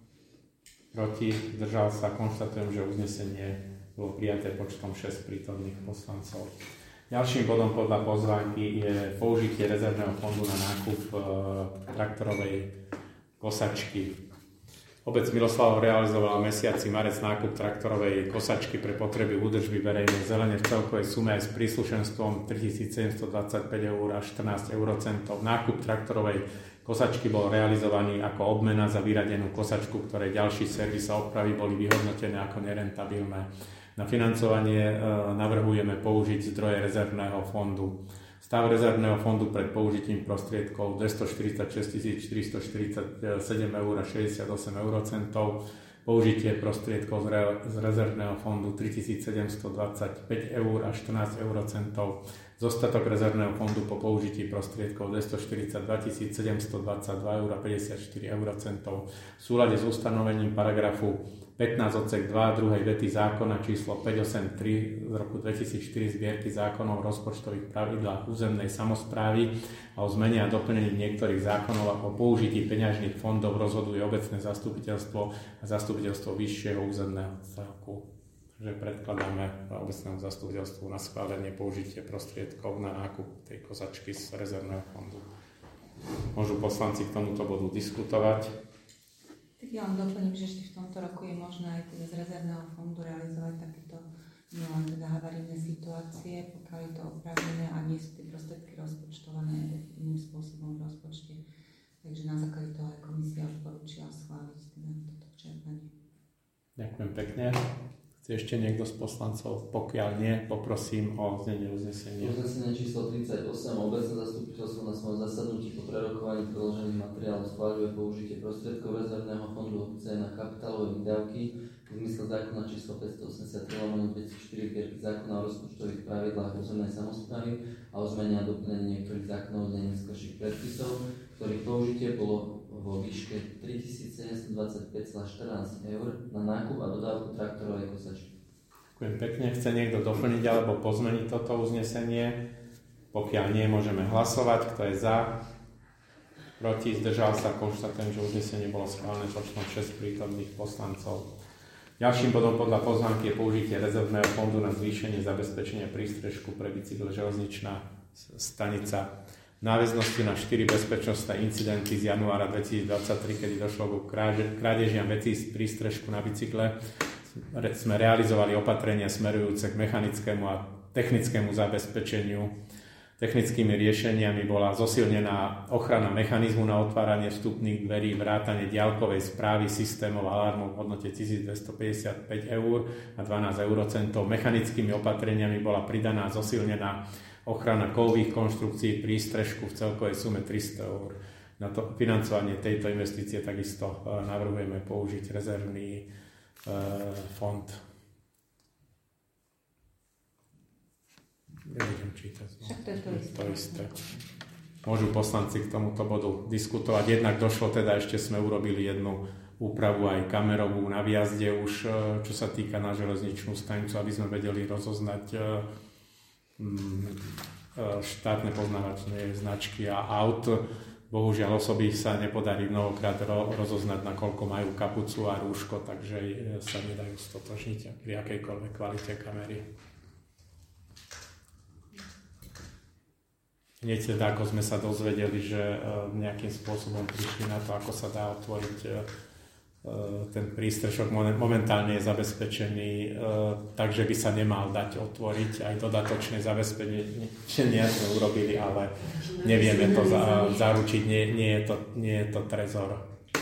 Proti? Zdržal sa? Konštatujem, že uznesenie bolo prijaté počtom šesť prítomných poslancov. Ďalším bodom podľa pozvánky je použitie rezervného fondu na nákup e, traktorovej kosačky. Obec Miloslav realizovala mesiaci marec nákup traktorovej kosačky pre potreby údržby verejnej zelene v celkovej sume aj s príslušenstvom tritisícsedemstodvadsaťpäť eur a štrnásť eurocentov. Nákup traktorovej kosačky bol realizovaný ako obmena za vyradenú kosačku, ktorej ďalší servis a opravy boli vyhodnotené ako nerentabilné. Na financovanie e, navrhujeme použiť zdroje rezervného fondu. Stav rezervného fondu pred použitím prostriedkov dvestoštyridsaťšesťtisíc štyristoštyridsaťsedem eur a šesťdesiatosem eurocentov, použitie prostriedkov z, re, z rezervného fondu tritisícsedemstodvadsaťpäť eur a štrnásť eurocentov, zostatok rezervného fondu po použití prostriedkov dvestoštyridsaťdvatisíc sedemstodvadsaťdva eur a päťdesiatštyri eurocentov v súlade s ustanovením paragrafu pätnásť odsek dva druhej vety zákona číslo päťstoosemdesiattri z roku dvetisícštyri zbierky zákonov o rozpočtových pravidlách územnej samosprávy a o zmene a doplnení niektorých zákonov a o použití peňažných fondov rozhoduje obecné zastupiteľstvo a zastupiteľstvo vyššieho územného celku. Takže predkladáme obecnému zastupiteľstvu na schválenie použitie prostriedkov na nákup tej kosačky z rezervného fondu. Môžu poslanci k tomuto bodu diskutovať. Tak ja vám doplním, že ešte v tomto roku je možné aj teda z rezervného fondu realizovať takéto nielen teda havarijné situácie, pokiaľ je to oprávnené a nie sú tie prostriedky rozpočtované iným spôsobom v rozpočte. Takže na základe toho aj komisia odporúčila schváliť teda toto čerpanie. Ďakujem pekne. Chce ešte niekto z poslancov? Pokiaľ nie, poprosím o znenie uznesenia. Uznesenie číslo tridsaťosem. Obecné zastupiteľstvo na svojom zasadnutí po prerokovaní predložených materiálov schváľuje použitie prostriedkov rezervného fondu obce na kapitálové výdavky v zmysle zákona číslo päťstoosemdesiattri lomeno dvetisícštyri zbierky zákona o rozpočtových pravidlách územnej samosprávy a o zmene a doplnení niektorých zákonov z neskorších predpisov, ktorých použitie bolo vo výške tritisícsedemstodvadsaťpäť celá štrnásť eur na nákup a dodávku traktorovej kosačky. Ďakujem pekne. Chce niekto doplniť alebo pozmeniť toto uznesenie? Pokiaľ nie, môžeme hlasovať. Kto je za? Proti? Zdržal sa? Konštatujem, že uznesenie bolo schválené počtom šesť prítomných poslancov. Ďalším bodom podľa pozvánky je použitie rezervného fondu na zvýšenie zabezpečenia prístrežku pre bicykel železničná stanica. V náväznosti na štyri bezpečnostné incidenty z januára dvetisícdvadsaťtri, kedy došlo ku krádežiam vecí z prístrežku na bicykle, sme realizovali opatrenia smerujúce k mechanickému a technickému zabezpečeniu. Technickými riešeniami bola zosilnená ochrana mechanizmu na otváranie vstupných dverí, vrátane diaľkovej správy systémov alarmov v hodnote tisícdvestopäťdesiatpäť eur a dvanásť eurocentov. Mechanickými opatreniami bola pridaná zosilnená ochrana kovových konštrukcií prístrežku v celkovej sume tristo eur. Na to financovanie tejto investície takisto navrhujeme použiť rezervný e, fond. Nebudem čítať. No. Však to je to isté. To isté. Môžu poslanci k tomuto bodu diskutovať. Jednak došlo teda, ešte sme urobili jednu úpravu aj kamerovú na výjazde už, čo sa týka na železničnú stanicu, aby sme vedeli rozoznať štátne poznávačné značky a aut. Bohužiaľ osoby sa nepodarí mnohokrát rozoznať, nakoľko majú kapucu a rúško, takže sa nedajú stotožniť pri akejkoľvek kvalite kamery. Hneď teda, ako sme sa dozvedeli, že nejakým spôsobom prišli na to, ako sa dá otvoriť ten prístrešok momentálne je zabezpečený, takže by sa nemal dať otvoriť. Aj dodatočné zabezpečenie sme urobili, ale nevieme to za, zaručiť. Nie, nie, je to, nie je to trezor.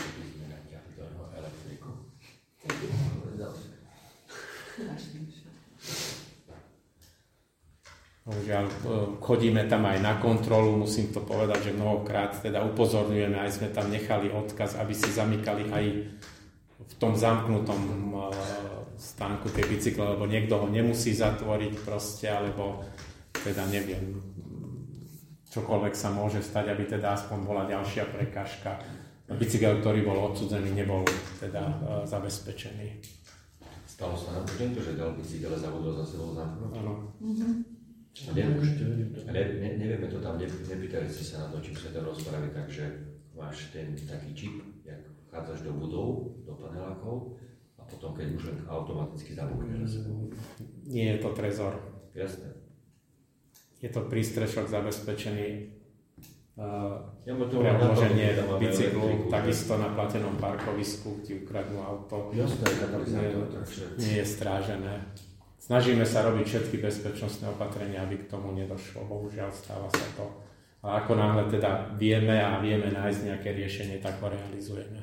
Bohužiaľ, chodíme tam aj na kontrolu, musím to povedať, že mnohokrát teda upozorňujeme, aj sme tam nechali odkaz, aby si zamykali aj v tom zamknutom stánku tie bicykle, lebo niekto ho nemusí zatvoriť proste, alebo teda neviem, čokoľvek sa môže stať, aby teda aspoň bola ďalšia prekážka. Bicykel, ktorý bol odsudzený, nebol teda zabezpečený. Stalo sa nám to, že dal bicykel a zabudol za sebou zamknúť? Áno. Ne, ne, ne, nevieme to tam, ne, nepýtali ste sa na to, čím sa to rozpraví, takže máš ten taký čip, jak vchádzaš do budov, do panelákov a potom, keď už len automaticky zabudneš za sebou. Nie je to trezor. Jasné. Je to prístrešok zabezpečený uh, ja to pre odloženie bicyklu, takisto na platenom parkovisku ti ukradnú auto. Jasné, nie, nie je strážené. Snažíme sa robiť všetky bezpečnostné opatrenia, aby k tomu nedošlo. Bohužiaľ, stáva sa to. A ako náhle teda vieme a vieme nájsť nejaké riešenie, tak ho realizujeme.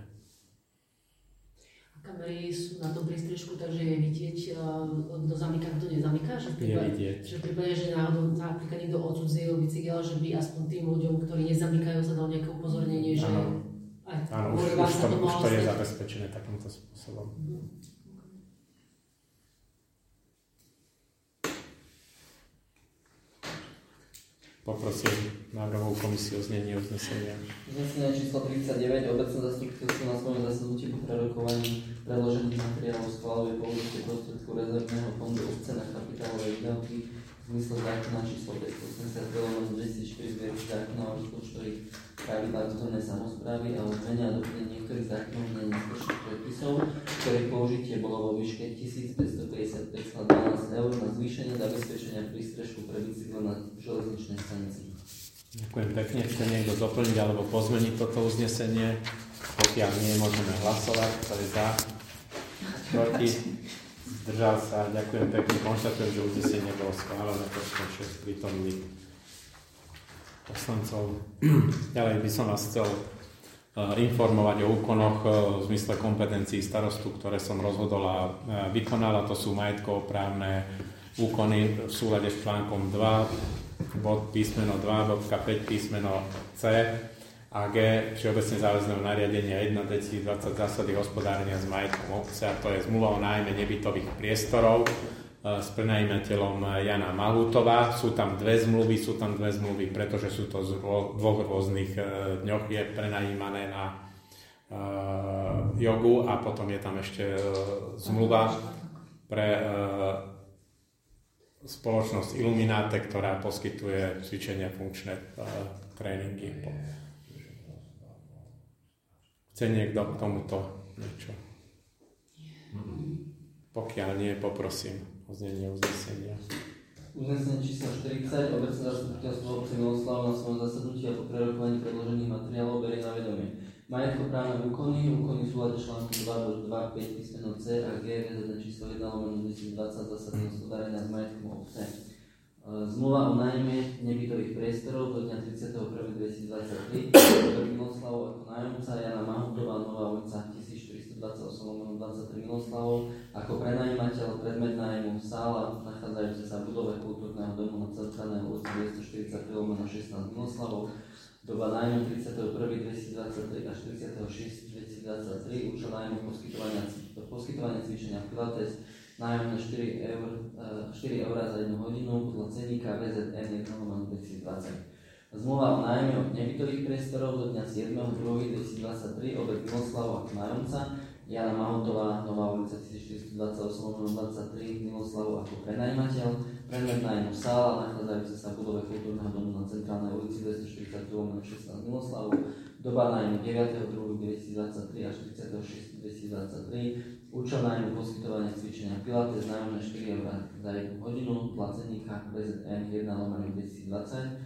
Kamery sú na tom prístrežku, takže je vidieť, kto zamyká, kto nezamyká? Že je vidieť. Že v prípade, že náhodou napríklad niekto odsudzil bicykel, že by aspoň tým ľuďom, ktorí nezamykajú, sa dal nejaké upozornenie, že... Áno, už, už, to, už to je zabezpečené takýmto spôsobom. Mm. Poprosím návrhovú komisiu o znenie uznesenia. Uznesenie číslo tridsaťdeväť. Obecné zastupiteľstvo na svojom zasadnutí po prerokovaní predložených materiálov schvaľuje použitie prostriedku rezervného fondu obce na kapitálové výdavky v zmysle zákona číslo päťstoosemdesiattri lomeno dvetisícštyri zbierky zákona o rozpočtových pravidlách územnej samosprávy a o zmene a doplnení niektorých zákonov na neskôrších predpisov, ktorých použitie bolo vo výške tisícpäťstopäťdesiatpäť celá dvanásť eur na zvýšenie zabezpečenia prístrežku pre bicykle na železničnej stanici. Ďakujem pekne. Chce niekto doplniť alebo pozmeniť toto uznesenie? Pokiaľ nie, môžeme hlasovať. Kto je za? Proti? Zdržal sa. Ďakujem pekne. Konštatujem, že uznesenie bolo schválené počtom šesť prítomných poslancov. Ďalej by som vás chcel informovať o úkonoch v zmysle kompetencií starostu, ktoré som rozhodol a vykonal. To sú majetkoprávne úkony v súlade s článkom dva, bod písmeno dva, bodka päť, písmeno C a G Všeobecne záväzného nariadenia jeden dvetisícdvadsať zásady hospodárenia s majetkom obce, a to je zmluva o nájme nebytových priestorov s prenajímateľom Jana Mahutová. Sú tam dve zmluvy, sú tam dve zmluvy, pretože sú to z dvoch rôznych dňoch je prenajímané na uh, jogu a potom je tam ešte uh, zmluva pre uh, spoločnosť Illuminate, ktorá poskytuje cvičenia funkčné uh, tréningy. Chce niekto k tomuto niečo? Pokiaľ nie, poprosím o znenie uznesenia. Uznesenie číslo štyridsať. Obecné zastupiteľstvo obce Miloslav na svojom zasadnutí a po prerokovaní predložených materiálov berie na vedomie majetkoprávne úkony, úkony v súlade článku dva bod dva päť písmeno C a G rezervné číslo jeden lomeno dvetisícdvadsať zásady hospodárenia s majetkom obce. Zmluva o nájme nebytových priestorov do dňa tridsiateho prvého dvetisícdvadsaťtri pre Miloslavov ako nájomca Jana Mahutová, Nová ulica tisícštyristodvadsaťosem lomeno dvadsaťtri Miloslavov, ako prenajímateľ predmet nájmu sála nachádzajúce sa v budove kultúrneho domu na Centrálnej ulici dvestoštyridsaťtri lomeno šestnásť Miloslavov, doba nájmu tridsiateho prvého dvetisícdvadsaťtri až tridsiateho šiesteho dvetisícdvadsaťtri, účel nájmu poskytovania, poskytovania cvičenia Pilates, nájomné štyri eurá za jednu hodinu podľa ceníka V Z N jeden lomeno dvetisícdvadsať. Zmluva o nájme od nebytových priestorov do dňa siedmeho druhého dvetisícdvadsaťtri obec Miloslav ako nájomca, Jana Mahutová, Nová ulica tisícštyristodvadsaťosem lomeno dvadsaťtri Miloslav ako prenajímateľ, predmet nájmu sála nachádzajúce sa v budove kultúrneho domu na Centrálnej ulici dvestoštyridsaťtri lomeno šestnásť Miloslav, doba nájmu deviateho druhého dvetisícdvadsaťtri až tridsiateho šiesteho dvetisícdvadsaťtri, účel nájmu poskytovania cvičenia Pilates, nájomné štyri eurá za jednu hodinu, placeníka B Z N jeden lomeno dvetisícdvadsať.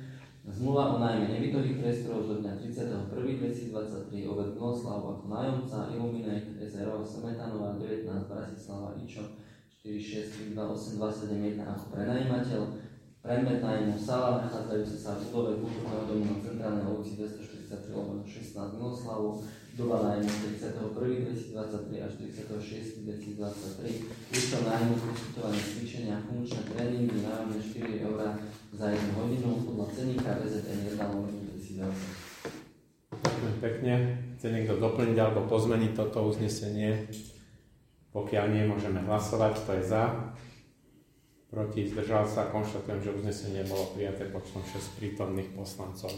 Zmluva o nájme nebytových priestorov do dňa tridsiateho prvého dvetisícdvadsaťtri Obed Miloslav ako nájomca, Illuminate es er o Smetanova devätnásť Bratislava Ičo štyri šesť dva osem dva sedem jeden ako prenajímateľ. Predmet nájmu sala nachádzajúca sa v budove kultúrneho domu na centrálnej ulici dvestoštyridsaťtri lomeno šestnásť Miloslavu. Doba nájmu tridsiateho prvého dvetisícdvadsaťtri až tridsiateho šiesteho dvetisícdvadsaťtri. Účel nájmu poskytovanie cvičenia, funkčné tréningy, nájomné štyri eurá za jednu hodinu podľa ceníka vé zet en jeden lomeno dvetisícdvadsať. Ďakujem pekne. Chce niekto doplniť alebo pozmeniť toto uznesenie? Pokiaľ nie, môžeme hlasovať. Kto je za? Proti? Zdržal sa? Konštatujem, že uznesenie bolo prijaté počtom šesť prítomných poslancov.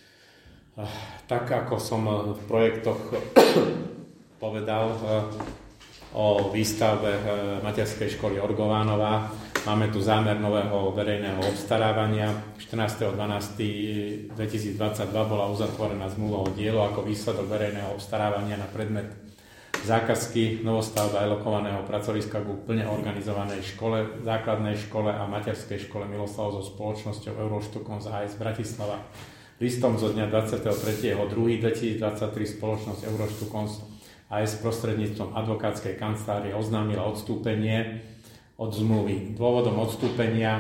Tak ako som v projektoch povedal o výstavbe materskej školy Orgovánova, máme tu zámer nového verejného obstarávania. štrnásteho decembra dvetisícdvadsaťdva bola uzatvorená zmluva o dielo ako výsledok verejného obstarávania na predmet zákazky novostavba elokovaného pracoviska ku plne organizovanej škole, základnej škole a materskej škole Miloslav so spoločnosťou Euroštukon z á es Bratislava. Listom zo dňa dvadsiateho tretieho druhého dvetisícdvadsaťtri spoločnosť Euroštukon z á es prostredníctvom advokátskej kancelárie oznámila odstúpenie od zmluvy. Dôvodom odstúpenia,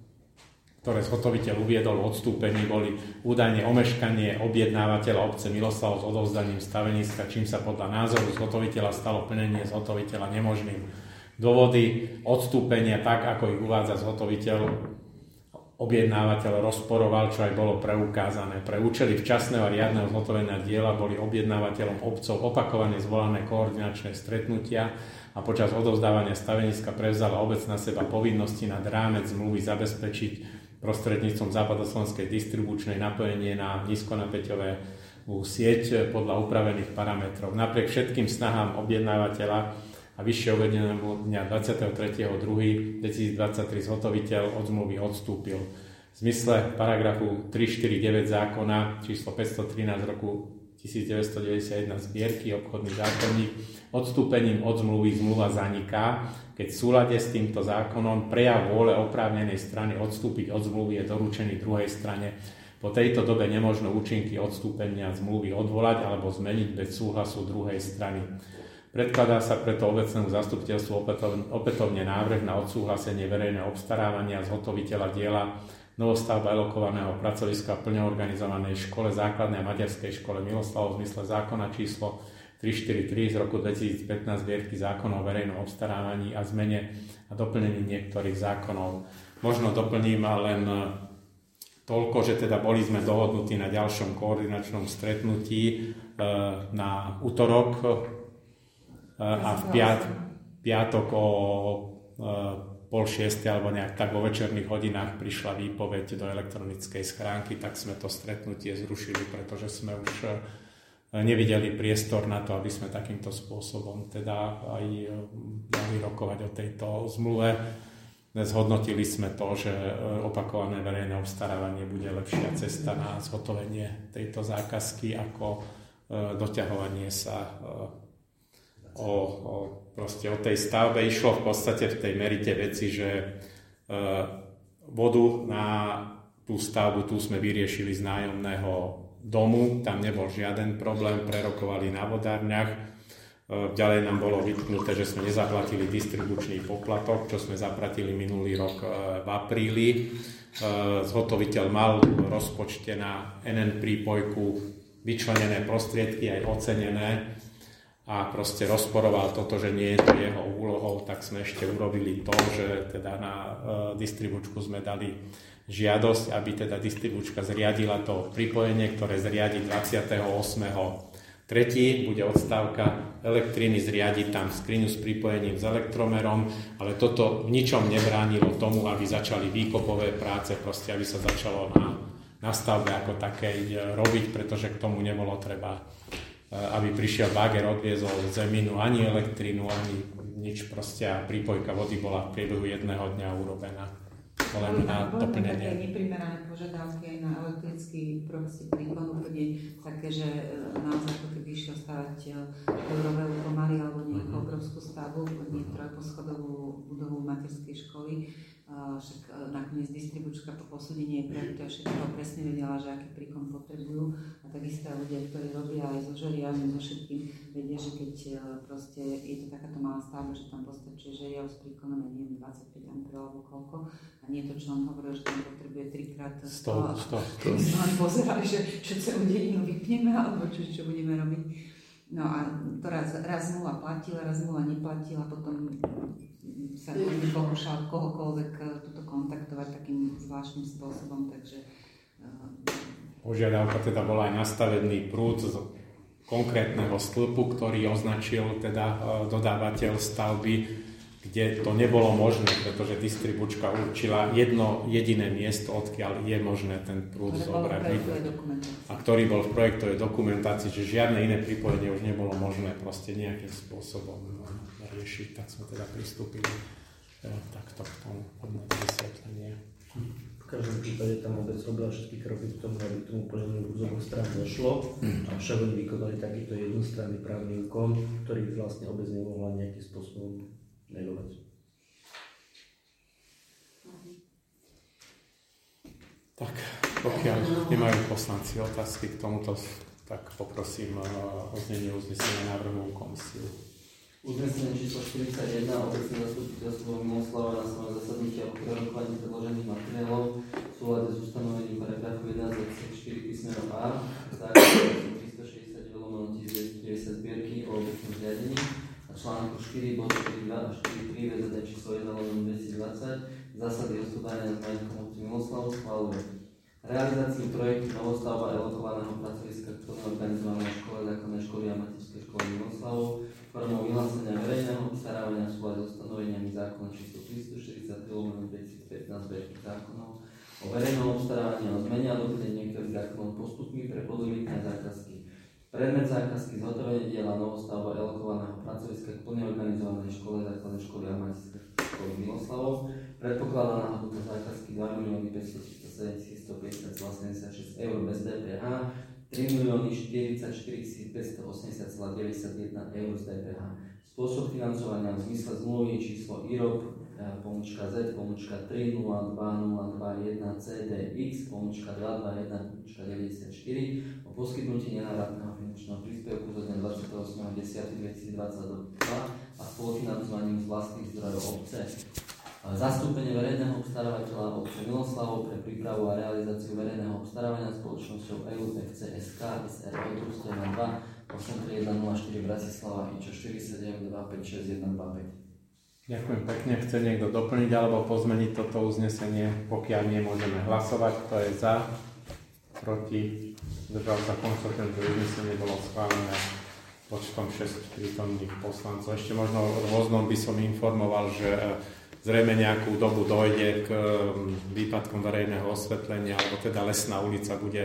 ktoré zhotoviteľ uviedol v odstúpení, boli údajne omeškanie objednávateľa obce Miloslav s odovzdaním staveniska, čím sa podľa názoru zhotoviteľa stalo plnenie zhotoviteľa nemožným. Dôvody odstúpenia, tak ako ich uvádza zhotoviteľ, objednávateľ rozporoval, čo aj bolo preukázané. Pre účely včasného a riadneho zhotovenia diela boli objednávateľom obcov opakovane zvolané koordinačné stretnutia a počas odovzdávania staveniska prevzala obec na seba povinnosti nad rámec zmluvy zabezpečiť prostredníctvom západoslovenskej distribučnej napojenie na nízkonapäťovú sieť podľa upravených parametrov. Napriek všetkým snahám objednávateľa a vyššie uvedenému dňa dvadsiateho tretieho druhého dvetisícdvadsaťtri zhotoviteľ od zmluvy odstúpil. V zmysle paragrafu tri štyri deväť zákona číslo päťstotrinásť roku tisícdeväťstodeväťdesiatjeden zbierky obchodný zákonník odstúpením od zmluvy zmluva zaniká, keď v súlade s týmto zákonom prejav vôle oprávnenej strany odstúpiť od zmluvy je doručený druhej strane. Po tejto dobe nemožno účinky odstúpenia zmluvy odvolať alebo zmeniť bez súhlasu druhej strany. Predkladá sa preto obecnému zastupiteľstvu opätovne návrh na odsúhlasenie verejného obstarávania zhotoviteľa diela novostavba elokovaného pracoviska plne organizovanej škole základnej a materskej škole Miloslav v zmysle zákona číslo tri štyri tri z roku dvetisícpätnásť zbierky zákonov o verejnom obstarávaní a zmene a doplnení niektorých zákonov. Možno doplním len toľko, že teda boli sme dohodnutí na ďalšom koordinačnom stretnutí na útorok a v piat, piatok o pol šiestej alebo nejak tak vo večerných hodinách prišla výpoveď do elektronickej schránky, tak sme to stretnutie zrušili, pretože sme už nevideli priestor na to, aby sme takýmto spôsobom teda aj mali rokovať o tejto zmluve. Zhodnotili sme to, že opakované verejné obstarávanie bude lepšia cesta na zhotovenie tejto zákazky ako doťahovanie sa O, o, proste o tej stavbe. Išlo v podstate v tej merite veci, že e, vodu na tú stavbu tu sme vyriešili z nájomného domu, tam nebol žiaden problém, prerokovali na vodárniach. E, ďalej nám bolo vytknuté, že sme nezaplatili distribučný poplatok, čo sme zaplatili minulý rok e, v apríli. E, zhotoviteľ mal v rozpočte na en en prípojku vyčlenené prostriedky aj ocenené, a proste rozporoval toto, že nie je to jeho úlohou, tak sme ešte urobili to, že teda na e, distribučku sme dali žiadosť, aby teda distribučka zriadila to pripojenie, ktoré zriadi dvadsiateho ôsmeho tretieho Bude odstávka elektriny, zriadi tam skriňu s pripojením s elektromerom, ale toto v ničom nebránilo tomu, aby začali výkopové práce, proste aby sa začalo na, na stavbe ako takej robiť, pretože k tomu nebolo treba, aby prišiel bager, odviezol zeminu, ani elektrínu, ani nič proste a prípojka vody bola v priebehu jedného dňa urobená. Len na doplnenie. Boli také neprimerané požiadavky aj na elektrický proste príkon, úplne také, že naozaj ako keby išiel stavať eurovelu pomaly alebo nejakú obrovskú stavbu, niektorú poschodovú budovu materskej školy. však nakoniec distribučka po posúdení projektu a všetko presne vedela, že aký príkon potrebujú. A takisto ľudia, ktorí robia aj so žeriavmi, so všetkým, vedia, že keď proste je to takáto malá stavba, že tam postačí žeriav s príkonom, ja neviem, dvadsaťpäť amperov alebo koľko. A nie to, čo on hovoril, že tam potrebuje trikrát sto. sto, sto. My sme len pozerali, že čo celú dedinu vypneme, alebo čo, čo budeme robiť. No a to raz, raz zmluva platila, raz zmluva neplatila, potom sa ľudí pokúšal kohokoľvek túto kontaktovať takým zvláštnym spôsobom, takže... Požiadavka teda bola aj nastavený prúd z konkrétneho stĺpu, ktorý označil teda dodávateľ stavby, kde to nebolo možné, pretože distribučka určila jedno jediné miesto, odkiaľ je možné ten prúd zobrať. A ktorý bol v projektovej dokumentácii, že žiadne iné pripojenie už nebolo možné proste nejakým spôsobom riešiť, tak sme teda pristúpili takto k tomu hodnotu vysvetlenia. V každom prípade tam obec robila všetky kroky k tomu, aby k tomu plneniu z oboch strán došlo, avšak oni vykonali takýto jednostranný právny úkon, ktorý vlastne obec nemohla nejakým spôsobom negovať. Tak, pokiaľ nemajú poslanci otázky k tomuto, tak poprosím o znenie uznesenia návrhu komisiu. Uznesenie číslo štyridsaťjeden obecné zastupiteľstvo Miloslava na svojom zasadnutí o prerokovaní predložených materiálov v súlade s ustanovením paragrafu jedenásť odsek štyri písmeno A zákona tristošesťdesiatdeväť lomeno tisícdeväťstodeväťdesiat zbierky o obecnom zriadení a článku štyri bod štyri dva a štyri tri vé zet číslo jeden lomeno dvetisícdvadsať zásady hospodárenia s majetkom obci Miloslavu schvaľuje realizáciu projektu novostavba elokovaného pracoviska, ktoré je organizované v škole základnej školy a materskej školy Miloslavu formou vyhlásenia verejného obstarávania v súlade s ustanoveniami zákona číslo tristoštyridsaťtri lomeno dvetisícpätnásť zbierky zákonov o verejnom obstarávaní a o zmene a doplnení niektorých zákonov postupmi pre podlimitné zákazky. Predmet zákazky zhotovenie diela novostavba elokovaného pracoviska k plne organizovanej škole základnej školy a materskej školy Miloslavov. Predpokladaná hodnota zákazky dva milióny päťstotridsaťsedem tisíc stopäťdesiat celá sedemdesiatšesť eur bez dé pé há, tri milióny štyridsaťštyri tisíc päťstoosemdesiat celá deväťdesiatjeden eur z dé pé há. Spôsob financovania v zmysle zmluvy číslo í er ó pé pomôčka Z pomôčka tri nula dva nula dva jeden C D X pomôčka dva dva jeden deväťdesiatštyri o poskytnutí nenávratného finančného príspevku zo dňa dvadsiateho ôsmeho októbra dvetisícdvadsaťdva a spolufinancovaním z vlastných zdrojov obce. Zastúpenie verejného obstarávateľa obce Miloslavov pre prípravu a realizáciu verejného obstarávania spoločnosťou é ú ef cé es ká es er ó družstvo na dva osem tri jeden nula štyri Bratislava I Č štyri sedem dva päť šesť jeden dva päť. Ďakujem pekne. Chce niekto doplniť alebo pozmeniť toto uznesenie? Pokiaľ nie, môžeme hlasovať. Kto je za? Proti? Zdržal sa? Konštatujem, že uznesenie bolo schválené počtom šesť prítomných poslancov. Ešte možno rôznom by som informoval, že zrejme nejakú dobu dojde k výpadkom verejného osvetlenia, alebo teda Lesná ulica bude,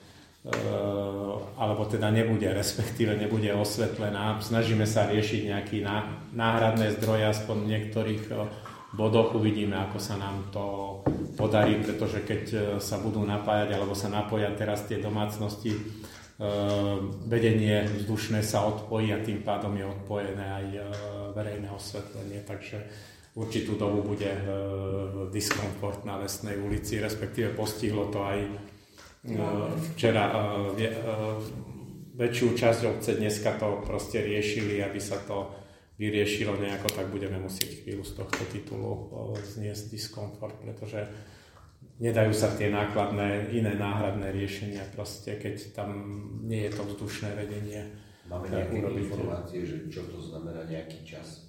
alebo teda nebude, respektíve nebude osvetlená. Snažíme sa riešiť nejaké náhradné zdroje, aspoň v niektorých bodoch uvidíme, ako sa nám to podarí, pretože keď sa budú napájať, alebo sa napoja teraz tie domácnosti, vedenie vzdušné sa odpojí a tým pádom je odpojené aj verejné osvetlenie, takže určitú dobu bude e, diskomfort na Lesnej ulici, respektíve postihlo to aj e, včera e, e, väčšiu časť obce, dneska to proste riešili, aby sa to vyriešilo nejako, tak budeme musieť chvíľu z tohto titulu e, zniesť diskomfort, pretože nedajú sa tie nákladné, iné náhradné riešenia proste, keď tam nie je to vzdušné vedenie. Máme nejaké informácie, že čo to znamená nejaký čas?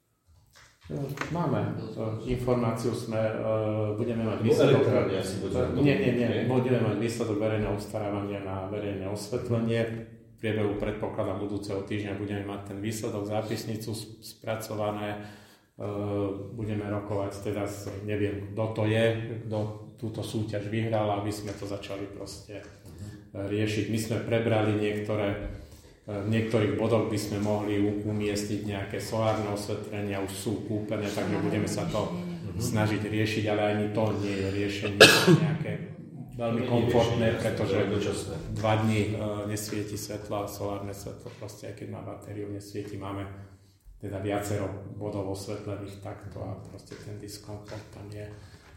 Máme informáciu, sme, uh, budeme mať výsledok, nie, nie, nie, budeme mať výsledok verejného obstarávania na verejné osvetlenie. V priebehu predpokladám budúceho týždňa budeme mať ten výsledok, zápisnicu spracované, uh, budeme rokovať, teda neviem, kto to je, kto túto súťaž vyhral, aby sme to začali proste riešiť. My sme prebrali niektoré V niektorých bodoch by sme mohli umiestniť nejaké solárne osvetlenia, už sú kúpené, takže budeme sa to snažiť riešiť, ale ani to nie je riešenie nejaké veľmi komfortné, pretože dva dní nesvieti svetlo a solárne svetlo, proste aj keď má batériu nesvieti, máme teda viacero bodov osvetlených takto a proste ten diskomfort tam je.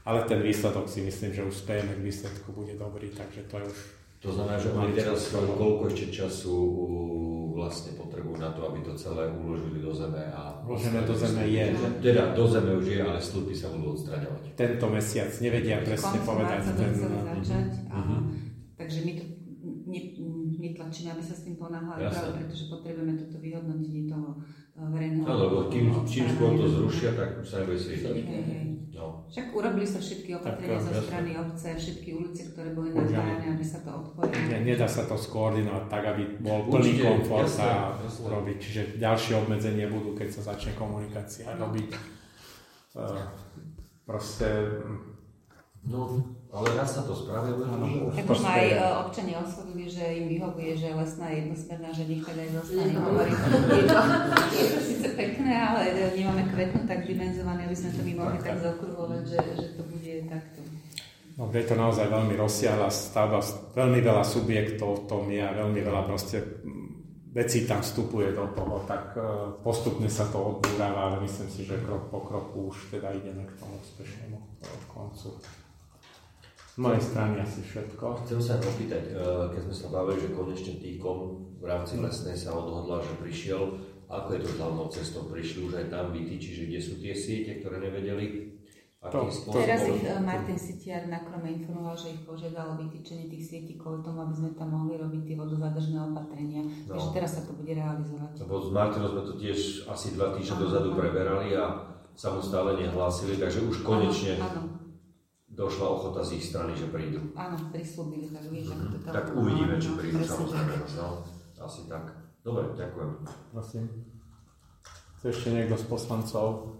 ale ten výsledok si myslím, že už spejeme k výsledku, bude dobrý, takže to je už... To znamená, že oni teraz koľko ešte času vlastne potrebujú na to, aby to celé uložili do zeme a... Uložené do zeme je. Teda do zeme už je, ale stĺpy sa budú odstraňovať. Tento mesiac nevedia presne povedať. Ten... Ten... začať, uh-huh. Takže my to netlačíme, aby sa s tým ponáhľali, práve pretože potrebujeme toto vyhodnotenie toho verejného... No, lebo kým, čím skôr to zrušia, tak už sa nebude svietať. No. Však urobili sa všetky opatrenia zo strany obce, všetky ulice, ktoré boli natárané, aby sa to odpojilo. Ne, nedá sa to skoordinovať tak, aby bol plný komfort a urobiť. Čiže ďalšie obmedzenie budú, keď sa začne komunikácia robiť. Uh, proste... No, ale raz sa to spravilo. Tak už ma aj občania oslovili, že im vyhovuje, že lesná je jednosmerná, že nech tak aj zostane. Hovorím, je to, je to síce pekné, ale nemáme kvetnú tak dimenzované, aby sme to my mohli tak zaokrúhovať, že, že to bude takto. No, je to naozaj veľmi rozsiahla stavba, veľmi veľa subjektov v tom je a veľmi veľa proste vecí tam vstupuje do toho, tak postupne sa to odbúráva, ale myslím si, že krok po kroku už teda ideme k tomu úspešnému koncu. Z mojej strany asi všetko. Chcem sa opýtať, keď sme sa bavili, že konečne T-kom v rámci lesnej sa odhodlal, že prišiel, ako je to hlavnou cestou? Prišli už aj tam vytýči, že kde sú tie siete, ktoré nevedeli? To, to, teraz ich Martin Sitiar na Krome informoval, že ich požiadal o vytýčenie tých sietí kvôli tomu, aby sme tam mohli robiť tie vodozádržné opatrenia. No. Takže teraz sa to bude realizovať. Lebo s Martinom sme to tiež asi dva týždne dozadu preberali a sa mu stále nehlásili, takže už konečne... Áno, áno. Došla ochota z ich strany, že prídu. Áno, prislúbili, tak vieš, ako to tam... Tak uvidíme, či prídu, samozrejme. No, asi tak. Dobre, ďakujem. Prosím. Chce ešte niekto z poslancov?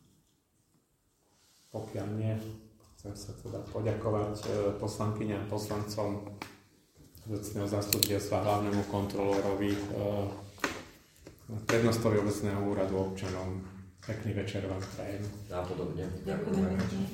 Pokiaľ nie, chcem sa teda poďakovať poslankyňam a poslancom obecného zastupiteľstva, hlavnému kontrolórovi, prednostovi obecného úradu občanom. Pekný večer vám prajem. Nápodobne. Ďakujem.